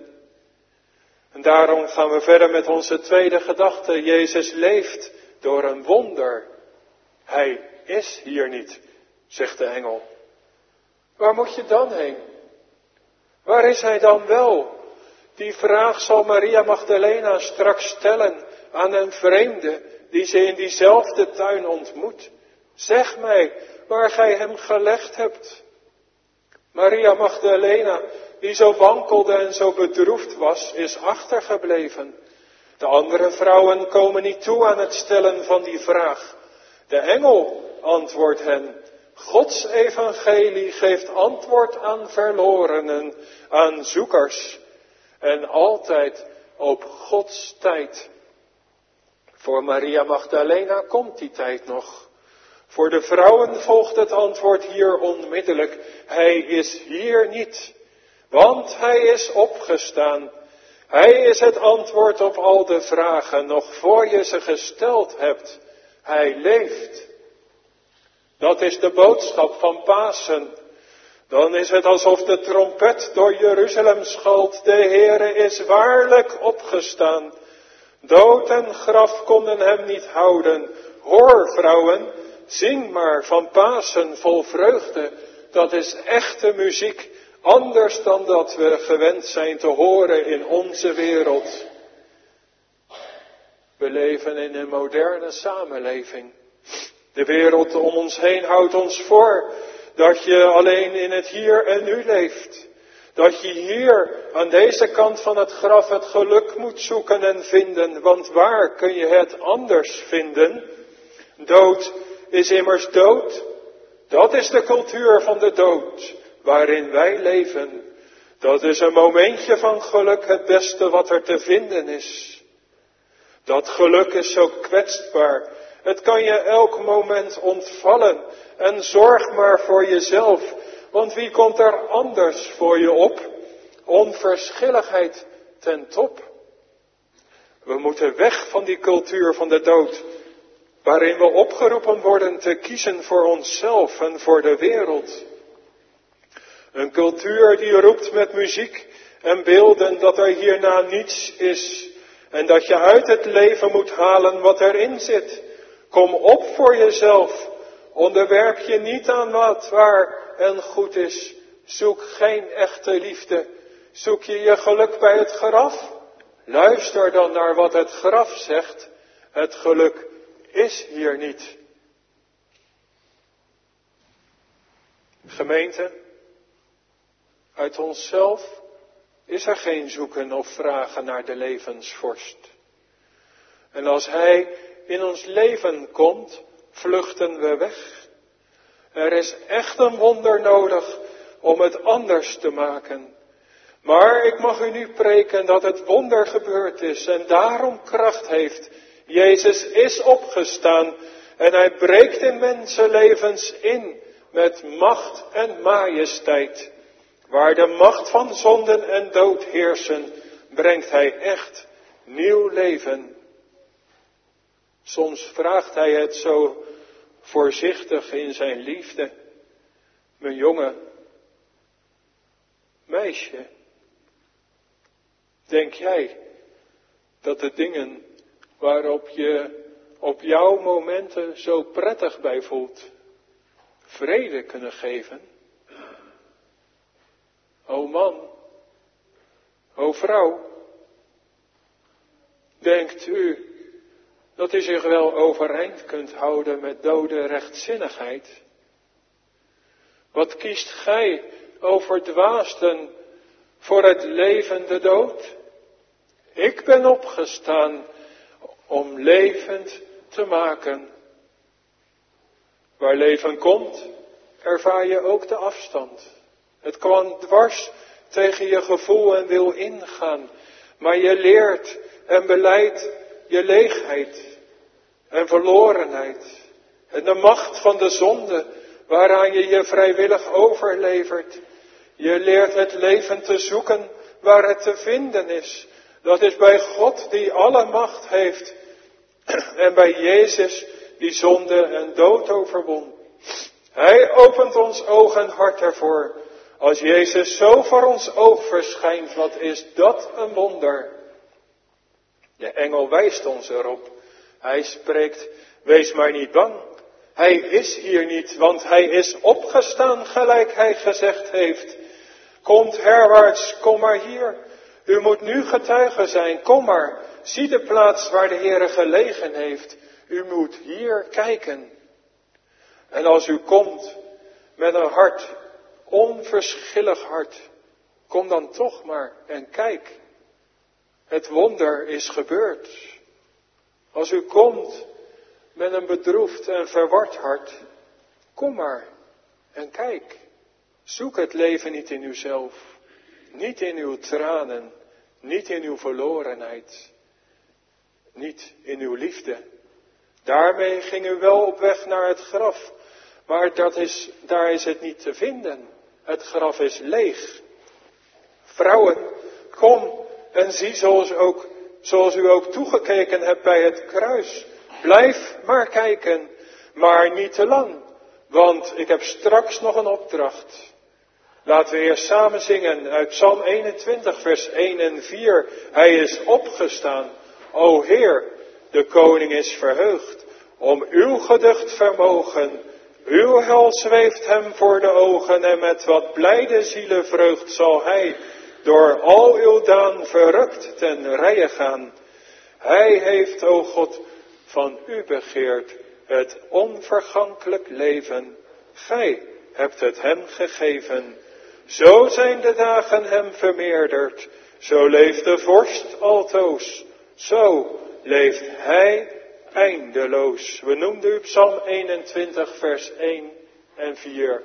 Speaker 1: En daarom gaan we verder met onze tweede gedachte. Jezus leeft door een wonder. Hij is hier niet, zegt de engel. Waar moet je dan heen? Waar is hij dan wel? Die vraag zal Maria Magdalena straks stellen aan een vreemde die ze in diezelfde tuin ontmoet. Zeg mij waar gij hem gelegd hebt. Maria Magdalena, die zo wankelde en zo bedroefd was, is achtergebleven. De andere vrouwen komen niet toe aan het stellen van die vraag. De engel antwoordt hen. Gods evangelie geeft antwoord aan verlorenen, aan zoekers. En altijd op Gods tijd. Voor Maria Magdalena komt die tijd nog. Voor de vrouwen volgt het antwoord hier onmiddellijk. Hij is hier niet, want hij is opgestaan. Hij is het antwoord op al de vragen, nog voor je ze gesteld hebt. Hij leeft. Dat is de boodschap van Pasen. Dan is het alsof de trompet door Jeruzalem schalt. De Heere is waarlijk opgestaan. Dood en graf konden hem niet houden. Hoor, vrouwen, zing maar van Pasen vol vreugde. Dat is echte muziek, anders dan dat we gewend zijn te horen in onze wereld. We leven in een moderne samenleving. De wereld om ons heen houdt ons voor dat je alleen in het hier en nu leeft. Dat je hier aan deze kant van het graf het geluk moet zoeken en vinden. Want waar kun je het anders vinden? Dood is immers dood. Dat is de cultuur van de dood waarin wij leven. Dat is een momentje van geluk, het beste wat er te vinden is. Dat geluk is zo kwetsbaar. Het kan je elk moment ontvallen. En zorg maar voor jezelf. Want wie komt er anders voor je op? Onverschilligheid ten top. We moeten weg van die cultuur van de dood. Waarin we opgeroepen worden te kiezen voor onszelf en voor de wereld. Een cultuur die roept met muziek en beelden dat er hierna niets is. En dat je uit het leven moet halen wat erin zit. Kom op voor jezelf. Onderwerp je niet aan wat waar en goed is. Zoek geen echte liefde. Zoek je je geluk bij het graf? Luister dan naar wat het graf zegt. Het geluk is hier niet. Gemeente, uit onszelf is er geen zoeken of vragen naar de levensvorst. En als hij in ons leven komt, vluchten we weg. Er is echt een wonder nodig om het anders te maken. Maar ik mag u nu preken dat het wonder gebeurd is en daarom kracht heeft. Jezus is opgestaan en hij breekt in mensenlevens in met macht en majesteit. Waar de macht van zonden en dood heersen, brengt hij echt nieuw leven. Soms vraagt hij het zo voorzichtig in zijn liefde. Mijn jongen, meisje, denk jij dat de dingen waarop je op jouw momenten zo prettig bij voelt, vrede kunnen geven? O man, o vrouw, denkt u dat u zich wel overeind kunt houden met dode rechtzinnigheid? Wat kiest gij, o verdwaasden, voor het leven de dood? Ik ben opgestaan om levend te maken. Waar leven komt, ervaar je ook de afstand. Het kwam dwars tegen je gevoel en wil ingaan. Maar je leert en beleidt je leegheid en verlorenheid. En de macht van de zonde waaraan je je vrijwillig overlevert. Je leert het leven te zoeken waar het te vinden is. Dat is bij God die alle macht heeft. En bij Jezus die zonde en dood overwon. Hij opent ons oog en hart ervoor. Als Jezus zo voor ons oog verschijnt, wat is dat een wonder. De engel wijst ons erop. Hij spreekt, wees maar niet bang. Hij is hier niet, want hij is opgestaan gelijk hij gezegd heeft. Komt herwaarts, kom maar hier. U moet nu getuige zijn, kom maar. Zie de plaats waar de Heere gelegen heeft. U moet hier kijken. En als u komt met een hart, onverschillig hart, kom dan toch maar en kijk. Het wonder is gebeurd. Als u komt met een bedroefd en verward hart, kom maar en kijk. Zoek het leven niet in uzelf, niet in uw tranen, niet in uw verlorenheid, niet in uw liefde. Daarmee ging u wel op weg naar het graf, maar daar is het niet te vinden. Het graf is leeg. Vrouwen, kom en zie zoals u ook toegekeken hebt bij het kruis. Blijf maar kijken, maar niet te lang, want ik heb straks nog een opdracht. Laten we eerst samen zingen uit Psalm 21, vers 1 en 4. Hij is opgestaan, o Heer, de koning is verheugd. Om uw geducht vermogen, uw hel zweeft hem voor de ogen. En met wat blijde zielenvreugd zal hij door al uw daan verrukt ten rijen gaan. Hij heeft, o God, van u begeerd het onvergankelijk leven. Gij hebt het hem gegeven. Zo zijn de dagen hem vermeerderd. Zo leeft de vorst altoos. Zo leeft hij eindeloos. We noemden u Psalm 21 vers 1 en 4.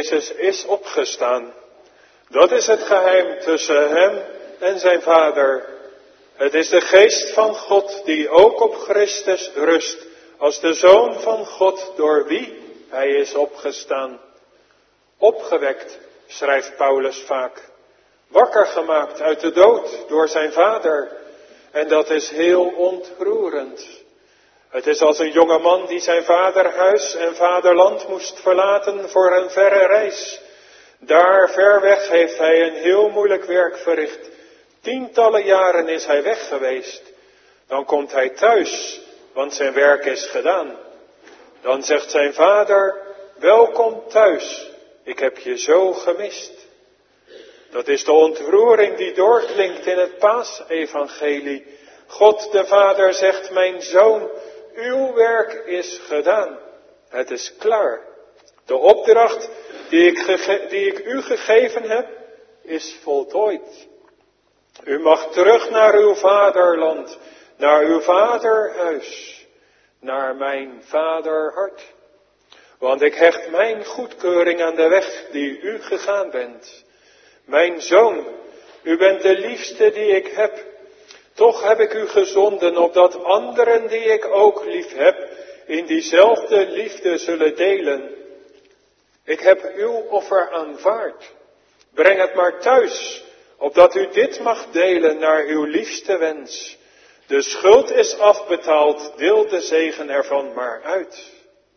Speaker 1: Jezus is opgestaan. Dat is het geheim tussen hem en zijn Vader. Het is de geest van God die ook op Christus rust, als de Zoon van God door wie hij is opgestaan. Opgewekt, schrijft Paulus vaak. Wakker gemaakt uit de dood door zijn Vader. En dat is heel ontroerend. Het is als een jonge man die zijn vaderhuis en vaderland moest verlaten voor een verre reis. Daar ver weg heeft hij een heel moeilijk werk verricht. Tientallen jaren is hij weg geweest. Dan komt hij thuis, want zijn werk is gedaan. Dan zegt zijn vader, welkom thuis, ik heb je zo gemist. Dat is de ontroering die doorklinkt in het Paasevangelie. God de Vader zegt, mijn zoon, uw werk is gedaan. Het is klaar. De opdracht die ik u gegeven heb, is voltooid. U mag terug naar uw vaderland, naar uw vaderhuis, naar mijn vaderhart. Want ik hecht mijn goedkeuring aan de weg die u gegaan bent. Mijn zoon, u bent de liefste die ik heb. Toch heb ik u gezonden, opdat anderen die ik ook lief heb, in diezelfde liefde zullen delen. Ik heb uw offer aanvaard. Breng het maar thuis, opdat u dit mag delen naar uw liefste wens. De schuld is afbetaald, deel de zegen ervan maar uit.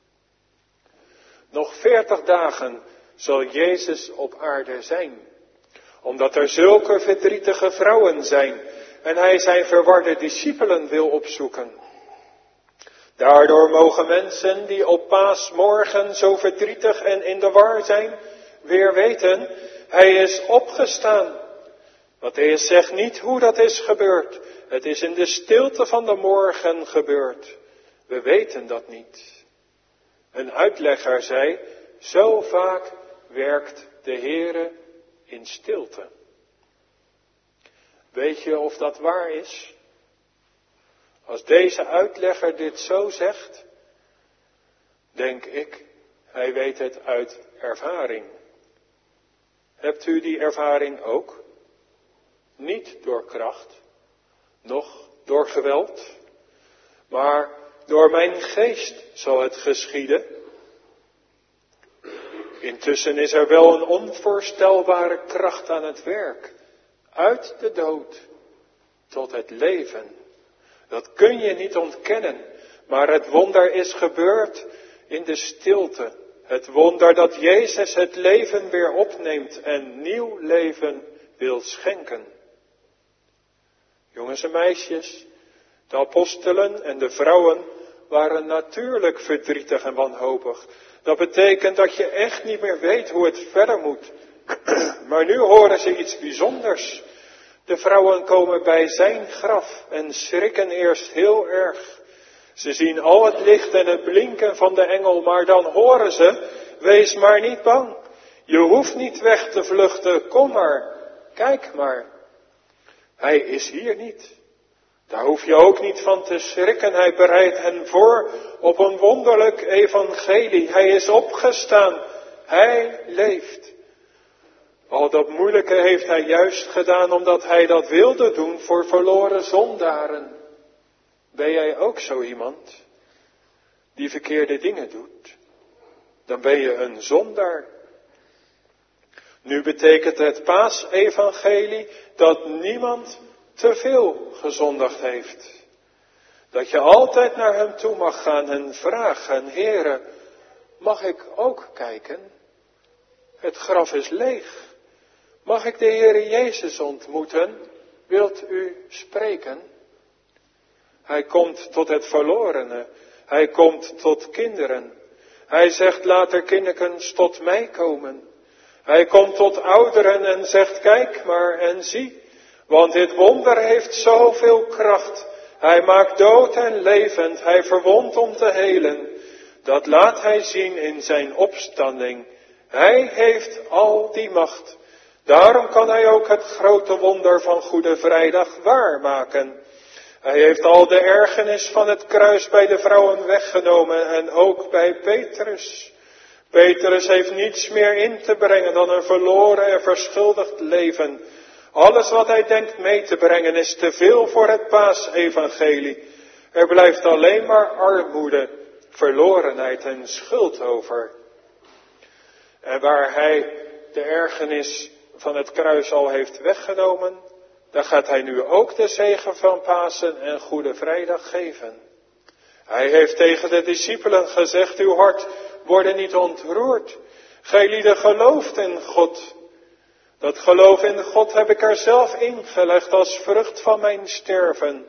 Speaker 1: Nog 40 dagen zal Jezus op aarde zijn, omdat er zulke verdrietige vrouwen zijn en hij zijn verwarde discipelen wil opzoeken. Daardoor mogen mensen die op Paasmorgen zo verdrietig en in de war zijn, weer weten, hij is opgestaan. Mattheüs zegt niet hoe dat is gebeurd. Het is in de stilte van de morgen gebeurd. We weten dat niet. Een uitlegger zei, zo vaak werkt de Heere in stilte. Weet je of dat waar is? Als deze uitlegger dit zo zegt, denk ik, hij weet het uit ervaring. Hebt u die ervaring ook? Niet door kracht, noch door geweld, maar door mijn geest zal het geschieden. Intussen is er wel een onvoorstelbare kracht aan het werk. Uit de dood tot het leven. Dat kun je niet ontkennen, maar het wonder is gebeurd in de stilte. Het wonder dat Jezus het leven weer opneemt en nieuw leven wil schenken. Jongens en meisjes, de apostelen en de vrouwen waren natuurlijk verdrietig en wanhopig. Dat betekent dat je echt niet meer weet hoe het verder moet. Maar nu horen ze iets bijzonders. De vrouwen komen bij zijn graf en schrikken eerst heel erg. Ze zien al het licht en het blinken van de engel, maar dan horen ze, wees maar niet bang. Je hoeft niet weg te vluchten, kom maar, kijk maar. Hij is hier niet. Daar hoef je ook niet van te schrikken. Hij bereidt hen voor op een wonderlijk evangelie. Hij is opgestaan. Hij leeft. Al dat moeilijke heeft hij juist gedaan omdat hij dat wilde doen voor verloren zondaren. Ben jij ook zo iemand die verkeerde dingen doet? Dan ben je een zondaar. Nu betekent het Paasevangelie dat niemand te veel gezondigd heeft. Dat je altijd naar hem toe mag gaan en vragen, Heere, mag ik ook kijken? Het graf is leeg. Mag ik de Heere Jezus ontmoeten? Wilt u spreken? Hij komt tot het verlorene. Hij komt tot kinderen. Hij zegt, laat er kinderkens tot mij komen. Hij komt tot ouderen en zegt, kijk maar en zie. Want dit wonder heeft zoveel kracht. Hij maakt dood en levend. Hij verwondt om te helen. Dat laat hij zien in zijn opstanding. Hij heeft al die macht. Daarom kan hij ook het grote wonder van Goede Vrijdag waarmaken. Hij heeft al de ergernis van het kruis bij de vrouwen weggenomen en ook bij Petrus. Petrus heeft niets meer in te brengen dan een verloren en verschuldigd leven. Alles wat hij denkt mee te brengen is te veel voor het paasevangelie. Er blijft alleen maar armoede, verlorenheid en schuld over. En waar hij de ergernis van het kruis al heeft weggenomen, daar gaat hij nu ook de zegen van Pasen en Goede Vrijdag geven. Hij heeft tegen de discipelen gezegd, uw hart wordt niet ontroerd. Gij lieden gelooft in God. Dat geloof in God heb ik er zelf ingelegd als vrucht van mijn sterven.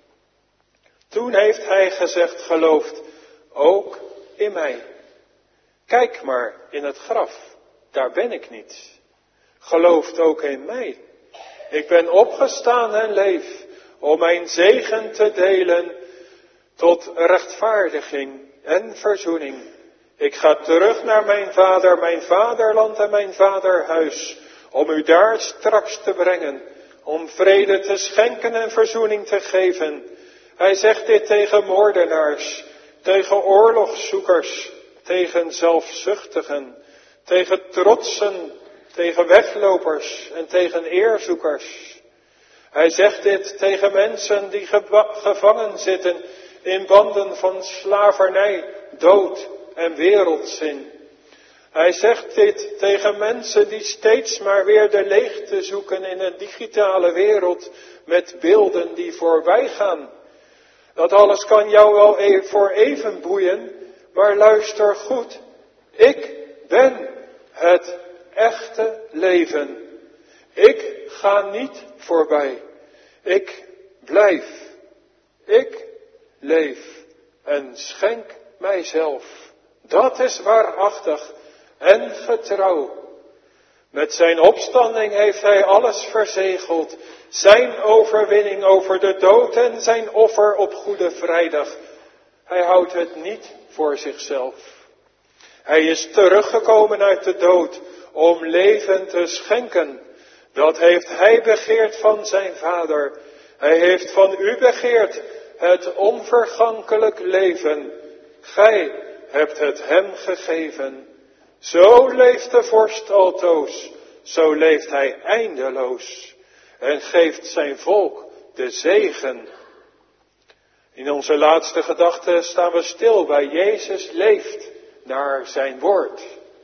Speaker 1: Toen heeft hij gezegd, gelooft ook in mij. Kijk maar in het graf, daar ben ik niet. Gelooft ook in mij. Ik ben opgestaan en leef om mijn zegen te delen tot rechtvaardiging en verzoening. Ik ga terug naar mijn vaderland en mijn vaderhuis, om u daar straks te brengen, om vrede te schenken en verzoening te geven. Hij zegt dit tegen moordenaars, tegen oorlogszoekers, tegen zelfzuchtigen, tegen trotsen, tegen weglopers en tegen eerzoekers. Hij zegt dit tegen mensen die gevangen zitten in banden van slavernij, dood en wereldzin. Hij zegt dit tegen mensen die steeds maar weer de leegte zoeken in een digitale wereld met beelden die voorbij gaan. Dat alles kan jou wel voor even boeien, maar luister goed. Ik ben het echte leven. Ik ga niet voorbij. Ik blijf. Ik leef en schenk mijzelf. Dat is waarachtig en getrouw. Met zijn opstanding heeft hij alles verzegeld. Zijn overwinning over de dood en zijn offer op Goede Vrijdag. Hij houdt het niet voor zichzelf. Hij is teruggekomen uit de dood om leven te schenken. Dat heeft hij begeerd van zijn Vader. Hij heeft van u begeerd het onvergankelijk leven. Gij hebt het hem gegeven. Zo leeft de vorst altoos, zo leeft hij eindeloos en geeft zijn volk de zegen. In onze laatste gedachte staan we stil bij Jezus leeft naar zijn woord.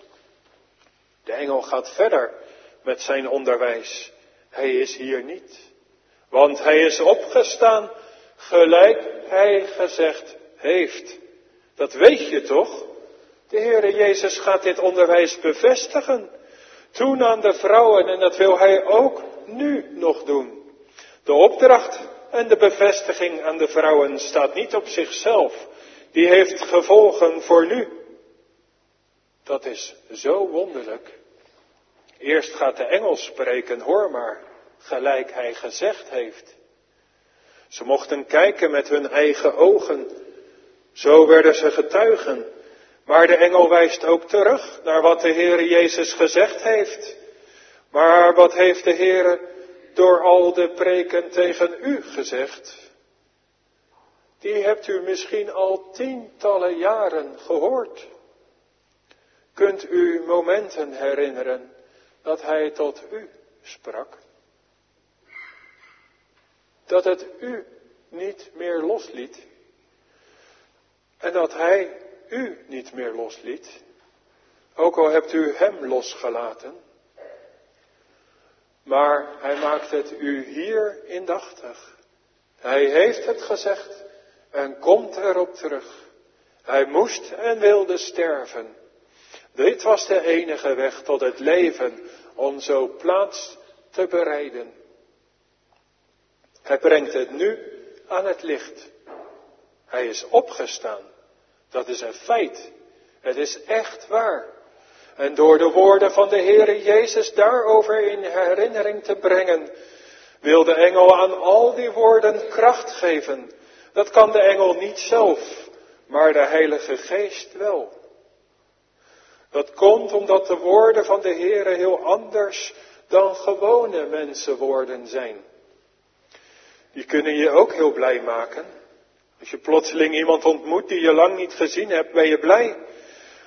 Speaker 1: De engel gaat verder met zijn onderwijs. Hij is hier niet, want hij is opgestaan gelijk hij gezegd heeft. Dat weet je toch? De Heere Jezus gaat dit onderwijs bevestigen. Toen aan de vrouwen, en dat wil hij ook nu nog doen. De opdracht en de bevestiging aan de vrouwen staat niet op zichzelf. Die heeft gevolgen voor nu. Dat is zo wonderlijk. Eerst gaat de engel spreken, hoor maar, gelijk hij gezegd heeft. Ze mochten kijken met hun eigen ogen. Zo werden ze getuigen. Maar de engel wijst ook terug naar wat de Heere Jezus gezegd heeft. Maar wat heeft de Heere door al de preken tegen u gezegd? Die hebt u misschien al tientallen jaren gehoord. Kunt u momenten herinneren dat hij tot u sprak? Dat het u niet meer losliet. En dat hij u niet meer losliet. Ook al hebt u hem losgelaten. Maar hij maakt het u hier indachtig. Hij heeft het gezegd en komt erop terug. Hij moest en wilde sterven. Dit was de enige weg tot het leven om zo plaats te bereiden. Hij brengt het nu aan het licht. Hij is opgestaan. Dat is een feit. Het is echt waar. En door de woorden van de Heere Jezus daarover in herinnering te brengen, wil de engel aan al die woorden kracht geven. Dat kan de engel niet zelf, maar de Heilige Geest wel. Dat komt omdat de woorden van de Heere heel anders dan gewone mensenwoorden zijn. Die kunnen je ook heel blij maken. Als je plotseling iemand ontmoet die je lang niet gezien hebt, ben je blij.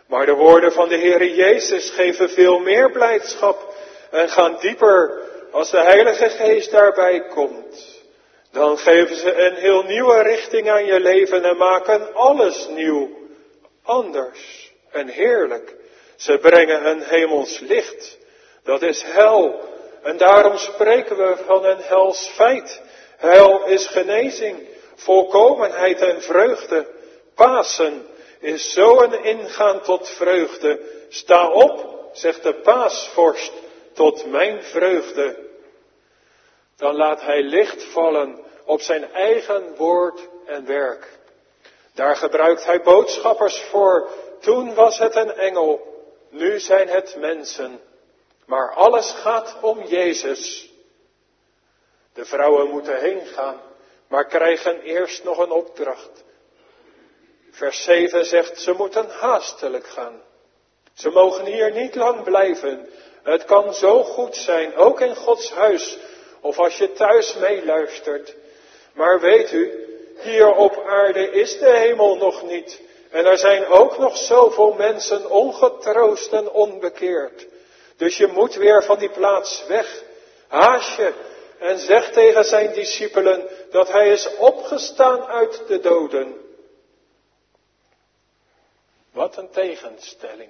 Speaker 1: Maar de woorden van de Heere Jezus geven veel meer blijdschap en gaan dieper als de Heilige Geest daarbij komt. Dan geven ze een heel nieuwe richting aan je leven en maken alles nieuw, anders en heerlijk. Ze brengen een hemels licht, dat is hel. En daarom spreken we van een hels feit. Hel is genezing, volkomenheid en vreugde. Pasen is zo een ingaan tot vreugde. Sta op, zegt de paasvorst, tot mijn vreugde. Dan laat hij licht vallen op zijn eigen woord en werk. Daar gebruikt hij boodschappers voor. Toen was het een engel, nu zijn het mensen. Maar alles gaat om Jezus. De vrouwen moeten heen gaan, maar krijgen eerst nog een opdracht. Vers 7 zegt, ze moeten haastelijk gaan. Ze mogen hier niet lang blijven. Het kan zo goed zijn, ook in Gods huis, of als je thuis meeluistert. Maar weet u, hier op aarde is de hemel nog niet. En er zijn ook nog zoveel mensen ongetroost en onbekeerd. Dus je moet weer van die plaats weg. Haast je en zeg tegen zijn discipelen dat hij is opgestaan uit de doden. Wat een tegenstelling.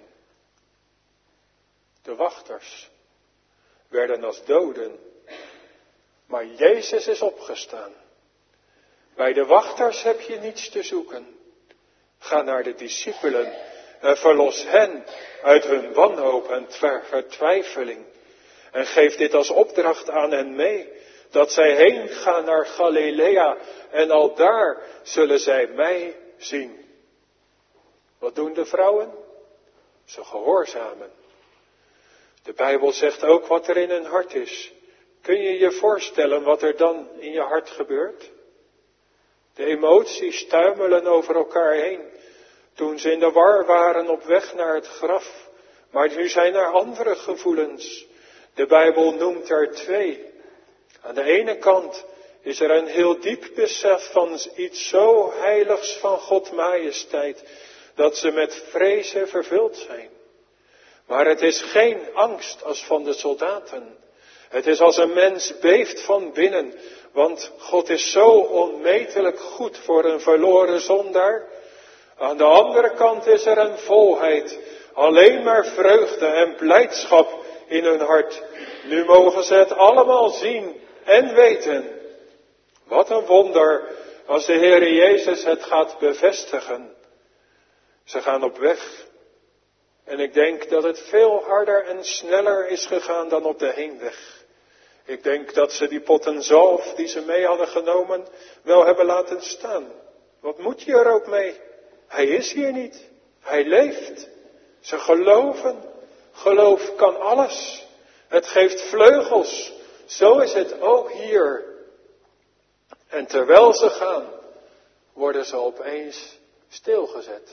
Speaker 1: De wachters werden als doden, maar Jezus is opgestaan. Bij de wachters heb je niets te zoeken. Ga naar de discipelen en verlos hen uit hun wanhoop en vertwijfeling. En geef dit als opdracht aan hen mee, dat zij heen gaan naar Galilea en al daar zullen zij mij zien. Wat doen de vrouwen? Ze gehoorzamen. De Bijbel zegt ook wat er in hun hart is. Kun je je voorstellen wat er dan in je hart gebeurt? De emoties tuimelen over elkaar heen. Toen ze in de war waren op weg naar het graf. Maar nu zijn er andere gevoelens. De Bijbel noemt er 2. Aan de ene kant is er een heel diep besef van iets zo heiligs van God majesteit, dat ze met vrezen vervuld zijn. Maar het is geen angst als van de soldaten. Het is als een mens beeft van binnen, want God is zo onmetelijk goed voor een verloren zondaar. Aan de andere kant is er een volheid, alleen maar vreugde en blijdschap in hun hart. Nu mogen ze het allemaal zien en weten. Wat een wonder als de Heere Jezus het gaat bevestigen. Ze gaan op weg. En ik denk dat het veel harder en sneller is gegaan dan op de heenweg. Ik denk dat ze die potten zalf die ze mee hadden genomen wel hebben laten staan. Wat moet je er ook mee? Hij is hier niet. Hij leeft. Ze geloven. Geloof kan alles. Het geeft vleugels. Zo is het ook hier. En terwijl ze gaan, worden ze opeens stilgezet.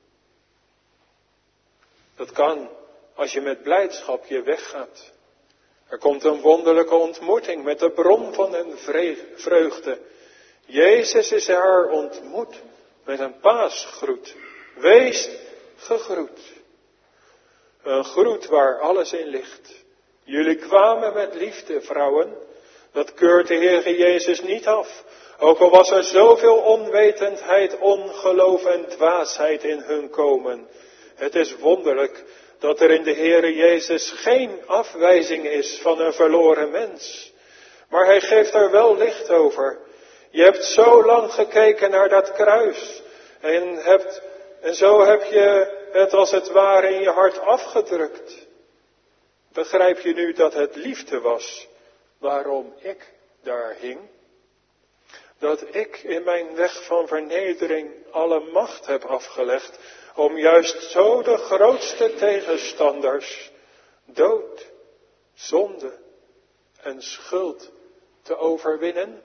Speaker 1: Dat kan als je met blijdschap je weggaat. Er komt een wonderlijke ontmoeting met de bron van hun vreugde. Jezus is haar ontmoet met een paasgroet. Wees gegroet. Een groet waar alles in ligt. Jullie kwamen met liefde, vrouwen. Dat keurt de Heere Jezus niet af. Ook al was er zoveel onwetendheid, ongeloof en dwaasheid in hun komen. Het is wonderlijk dat er in de Heere Jezus geen afwijzing is van een verloren mens. Maar hij geeft er wel licht over. Je hebt zo lang gekeken naar dat kruis. En zo heb je het als het ware in je hart afgedrukt. Begrijp je nu dat het liefde was waarom ik daar hing? Dat ik in mijn weg van vernedering alle macht heb afgelegd om juist zo de grootste tegenstanders, dood, zonde en schuld te overwinnen?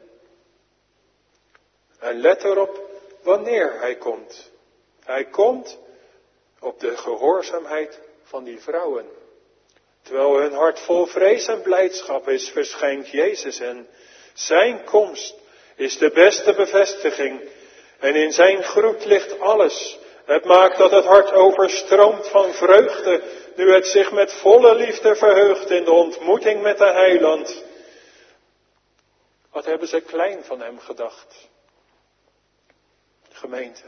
Speaker 1: En let erop wanneer hij komt. Hij komt op de gehoorzaamheid van die vrouwen. Terwijl hun hart vol vrees en blijdschap is, verschijnt Jezus en zijn komst is de beste bevestiging. En in zijn groet ligt alles. Het maakt dat het hart overstroomt van vreugde, nu het zich met volle liefde verheugt in de ontmoeting met de Heiland. Wat hebben ze klein van hem gedacht? Gemeente.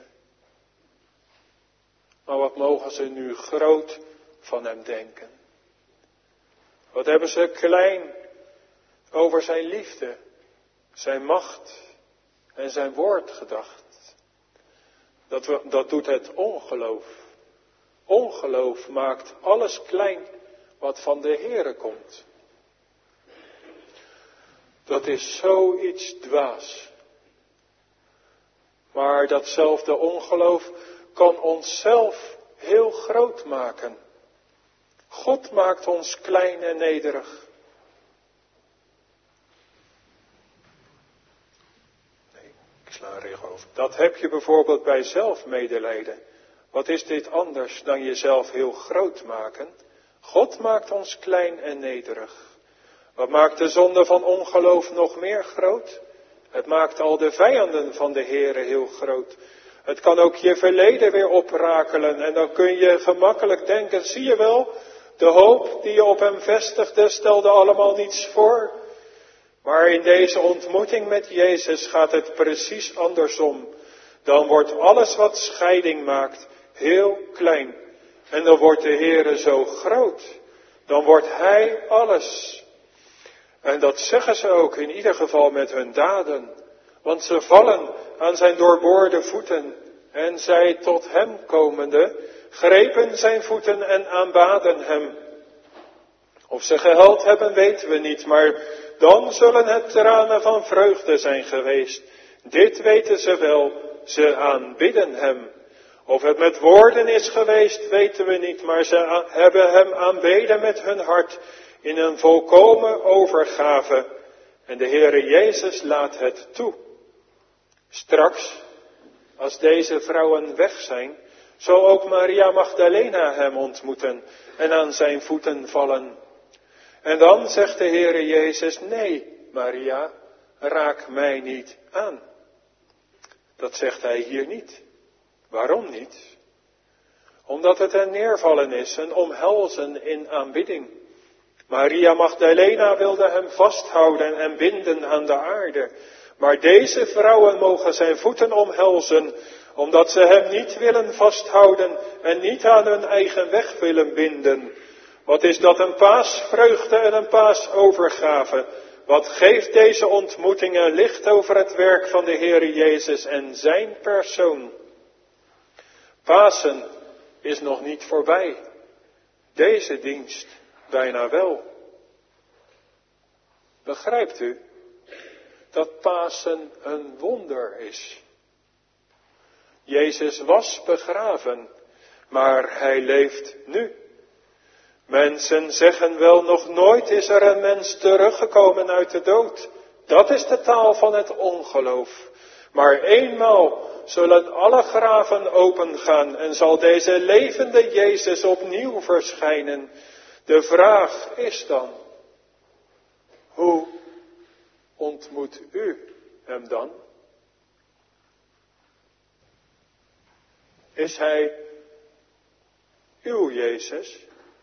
Speaker 1: Maar wat mogen ze nu groot van hem denken? Wat hebben ze klein over zijn liefde, zijn macht en zijn woord gedacht? Dat doet het ongeloof. Ongeloof maakt alles klein wat van de Heere komt. Dat is zoiets dwaas. Maar datzelfde ongeloof kan onszelf heel groot maken. God maakt ons klein en nederig. Nee, ik sla een regel over. Dat heb je bijvoorbeeld bij zelfmedelijden. Wat is dit anders dan jezelf heel groot maken? God maakt ons klein en nederig. Wat maakt de zonde van ongeloof nog meer groot? Het maakt al de vijanden van de Heere heel groot. Het kan ook je verleden weer oprakelen en dan kun je gemakkelijk denken, zie je wel, de hoop die je op hem vestigde stelde allemaal niets voor. Maar in deze ontmoeting met Jezus gaat het precies andersom. Dan wordt alles wat scheiding maakt heel klein. En dan wordt de Heere zo groot. Dan wordt Hij alles. En dat zeggen ze ook in ieder geval met hun daden. Want ze vallen aan zijn doorboorde voeten. En zij tot hem komende grepen zijn voeten en aanbaden hem. Of ze gehuild hebben weten we niet, maar dan zullen het tranen van vreugde zijn geweest. Dit weten ze wel, ze aanbidden hem. Of het met woorden is geweest, weten we niet, maar ze hebben hem aanbeden met hun hart in een volkomen overgave. En de Heere Jezus laat het toe. Straks, als deze vrouwen weg zijn, zal ook Maria Magdalena hem ontmoeten en aan zijn voeten vallen. En dan zegt de Heere Jezus, nee, Maria, raak mij niet aan. Dat zegt hij hier niet. Waarom niet? Omdat het een neervallen is, een omhelzen in aanbidding. Maria Magdalena wilde hem vasthouden en binden aan de aarde. Maar deze vrouwen mogen zijn voeten omhelzen, omdat ze hem niet willen vasthouden en niet aan hun eigen weg willen binden. Wat is dat een paasvreugde en een paasovergave? Wat geeft deze ontmoetingen licht over het werk van de Heere Jezus en zijn persoon? Pasen is nog niet voorbij. Deze dienst bijna wel. Begrijpt u dat Pasen een wonder is? Jezus was begraven, maar hij leeft nu. Mensen zeggen wel, nog nooit is er een mens teruggekomen uit de dood. Dat is de taal van het ongeloof. Maar eenmaal zullen alle graven opengaan en zal deze levende Jezus opnieuw verschijnen. De vraag is dan, hoe ontmoet u hem dan? Is hij uw Jezus?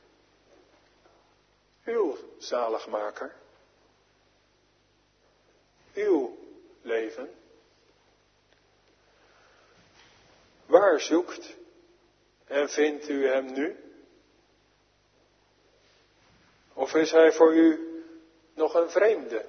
Speaker 1: Uw zaligmaker? Uw leven? Waar zoekt en vindt u hem nu? Of is hij voor u nog een vreemde?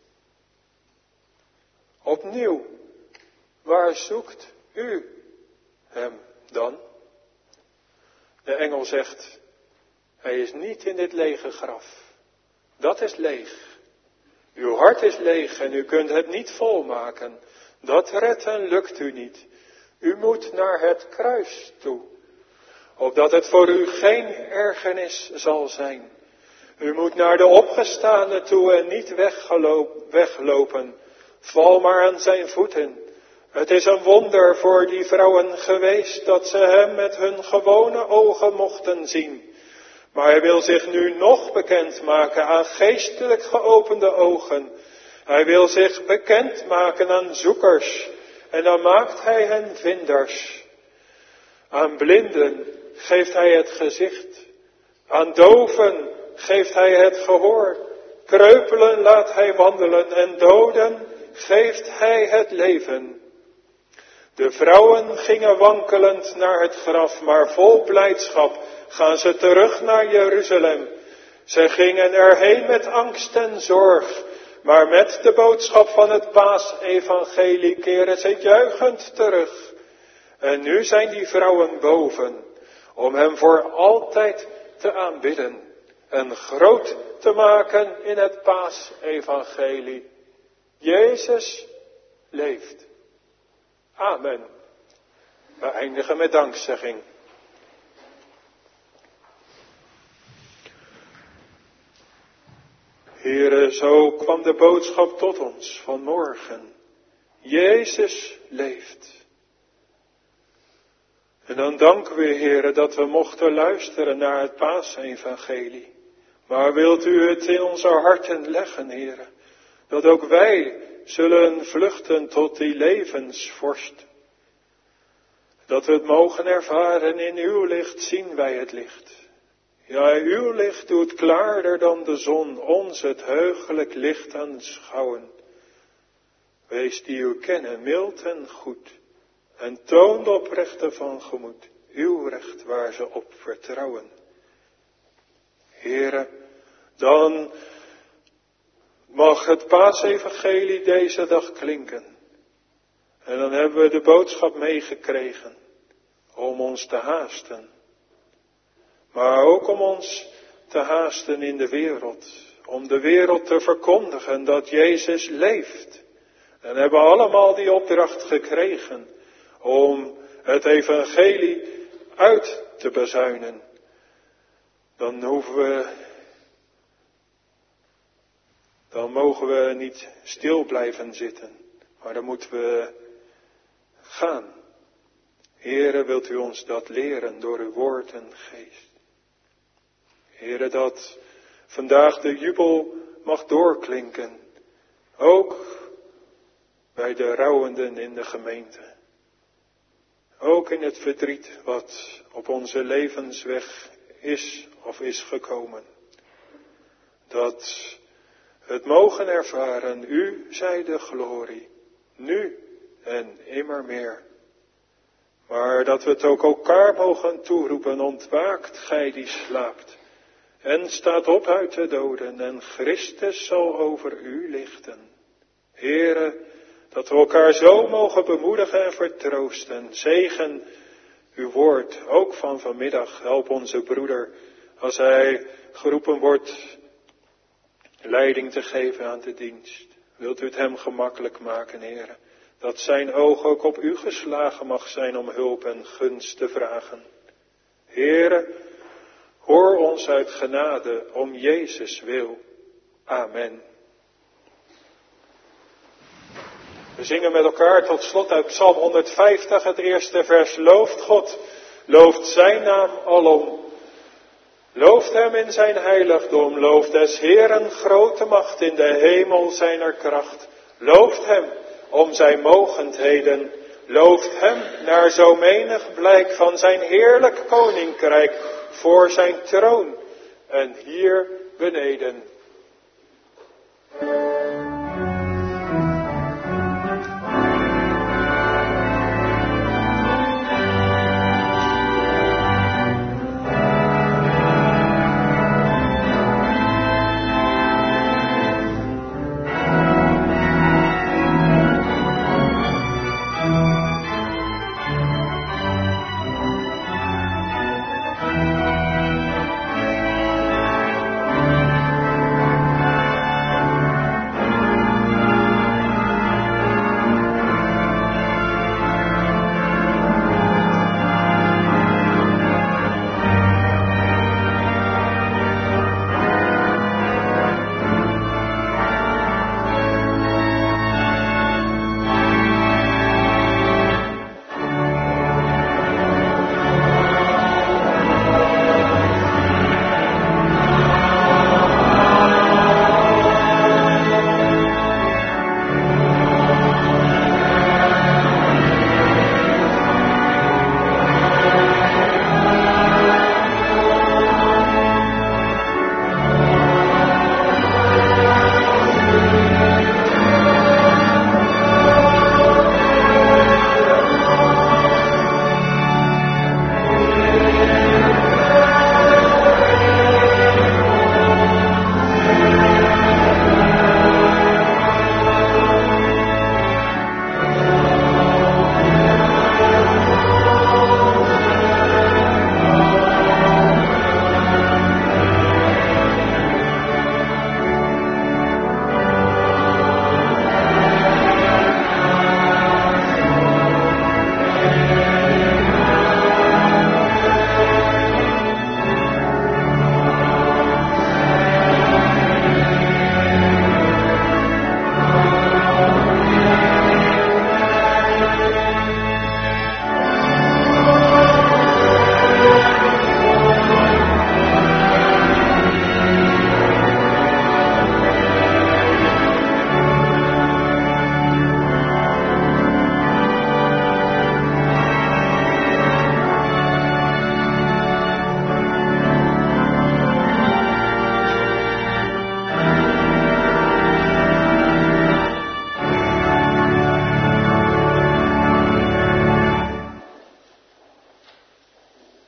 Speaker 1: Opnieuw, waar zoekt u hem dan? De engel zegt, hij is niet in dit lege graf. Dat is leeg. Uw hart is leeg en u kunt het niet volmaken. Dat redt en lukt u niet. U moet naar het kruis toe, opdat het voor u geen ergernis zal zijn. U moet naar de opgestane toe en niet weglopen. Val maar aan zijn voeten. Het is een wonder voor die vrouwen geweest dat ze hem met hun gewone ogen mochten zien. Maar hij wil zich nu nog bekendmaken aan geestelijk geopende ogen. Hij wil zich bekendmaken aan zoekers. En dan maakt hij hen vinders. Aan blinden geeft hij het gezicht. Aan doven geeft hij het gehoor. Kreupelen laat hij wandelen en doden geeft hij het leven. De vrouwen gingen wankelend naar het graf, maar vol blijdschap gaan ze terug naar Jeruzalem. Ze gingen erheen met angst en zorg, maar met de boodschap van het Paasevangelie keren ze juichend terug. En nu zijn die vrouwen boven, om hem voor altijd te aanbidden en groot te maken in het Paasevangelie. Jezus leeft. Amen. We eindigen met dankzegging. Heere, zo kwam de boodschap tot ons vanmorgen. Jezus leeft. En dan danken we, Heere, dat we mochten luisteren naar het Paasevangelie. Maar wilt u het in onze harten leggen, Heere, dat ook wij zullen vluchten tot die levensvorst. Dat we het mogen ervaren, in uw licht zien wij het licht. Ja, uw licht doet klaarder dan de zon, ons het heugelijk licht aanschouwen. Wees die u kennen, mild en goed, en toont oprechte van gemoed, uw recht waar ze op vertrouwen. Heere, dan mag het Paasevangelie deze dag klinken. En dan hebben we de boodschap meegekregen om ons te haasten. Maar ook om ons te haasten in de wereld. Om de wereld te verkondigen dat Jezus leeft. En hebben allemaal die opdracht gekregen om het evangelie uit te bezuinen. Dan mogen we niet stil blijven zitten. Maar dan moeten we gaan. Heere, wilt u ons dat leren door uw woord en geest. Heere, dat vandaag de jubel mag doorklinken. Ook bij de rouwenden in de gemeente. Ook in het verdriet wat op onze levensweg is of is gekomen. Dat het mogen ervaren, u zij de glorie, nu en immer meer. Maar dat we het ook elkaar mogen toeroepen, ontwaakt gij die slaapt. En staat op uit de doden en Christus zal over u lichten. Heere, dat we elkaar zo mogen bemoedigen en vertroosten. Zegen uw woord, ook van vanmiddag. Help onze broeder, als hij geroepen wordt, leiding te geven aan de dienst. Wilt u het hem gemakkelijk maken, Heere. Dat zijn oog ook op u geslagen mag zijn om hulp en gunst te vragen. Heere, hoor ons uit genade om Jezus wil. Amen. We zingen met elkaar tot slot uit Psalm 150, het eerste vers. Looft God, looft zijn naam alom. Looft hem in zijn heiligdom, looft des Heeren grote macht in de hemel zijner kracht. Looft hem om zijn mogendheden, looft hem naar zo menig blijk van zijn heerlijk koninkrijk voor zijn troon en hier beneden.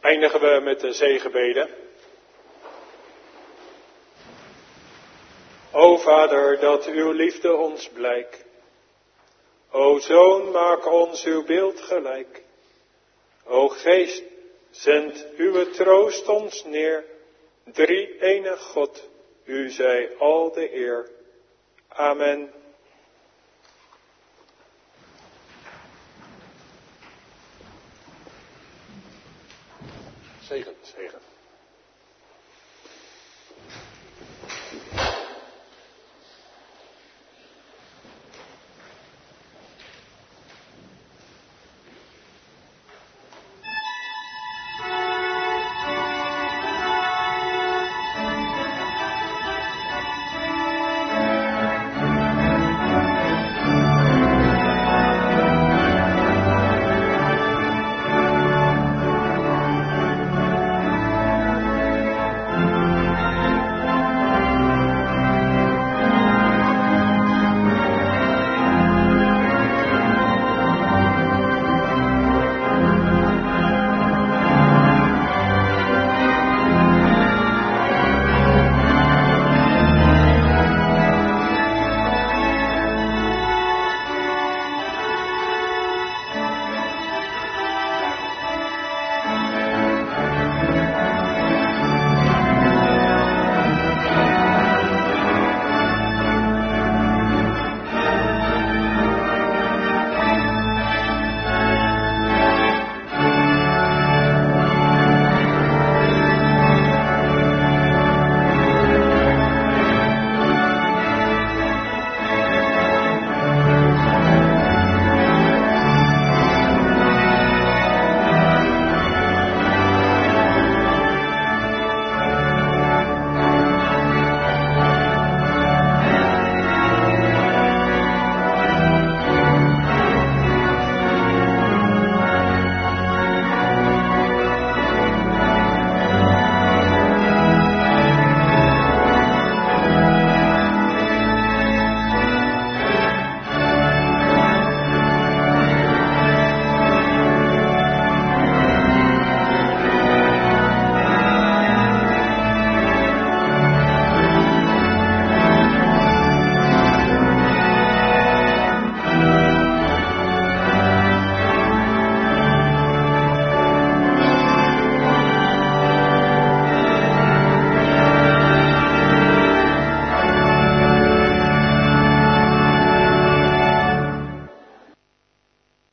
Speaker 1: Eindigen we met de zegenbeden. O Vader, dat uw liefde ons blijkt. O Zoon, maak ons uw beeld gelijk. O Geest, zend uw troost ons neer. Drie enig God, u zij al de eer. Amen.
Speaker 2: Zegen.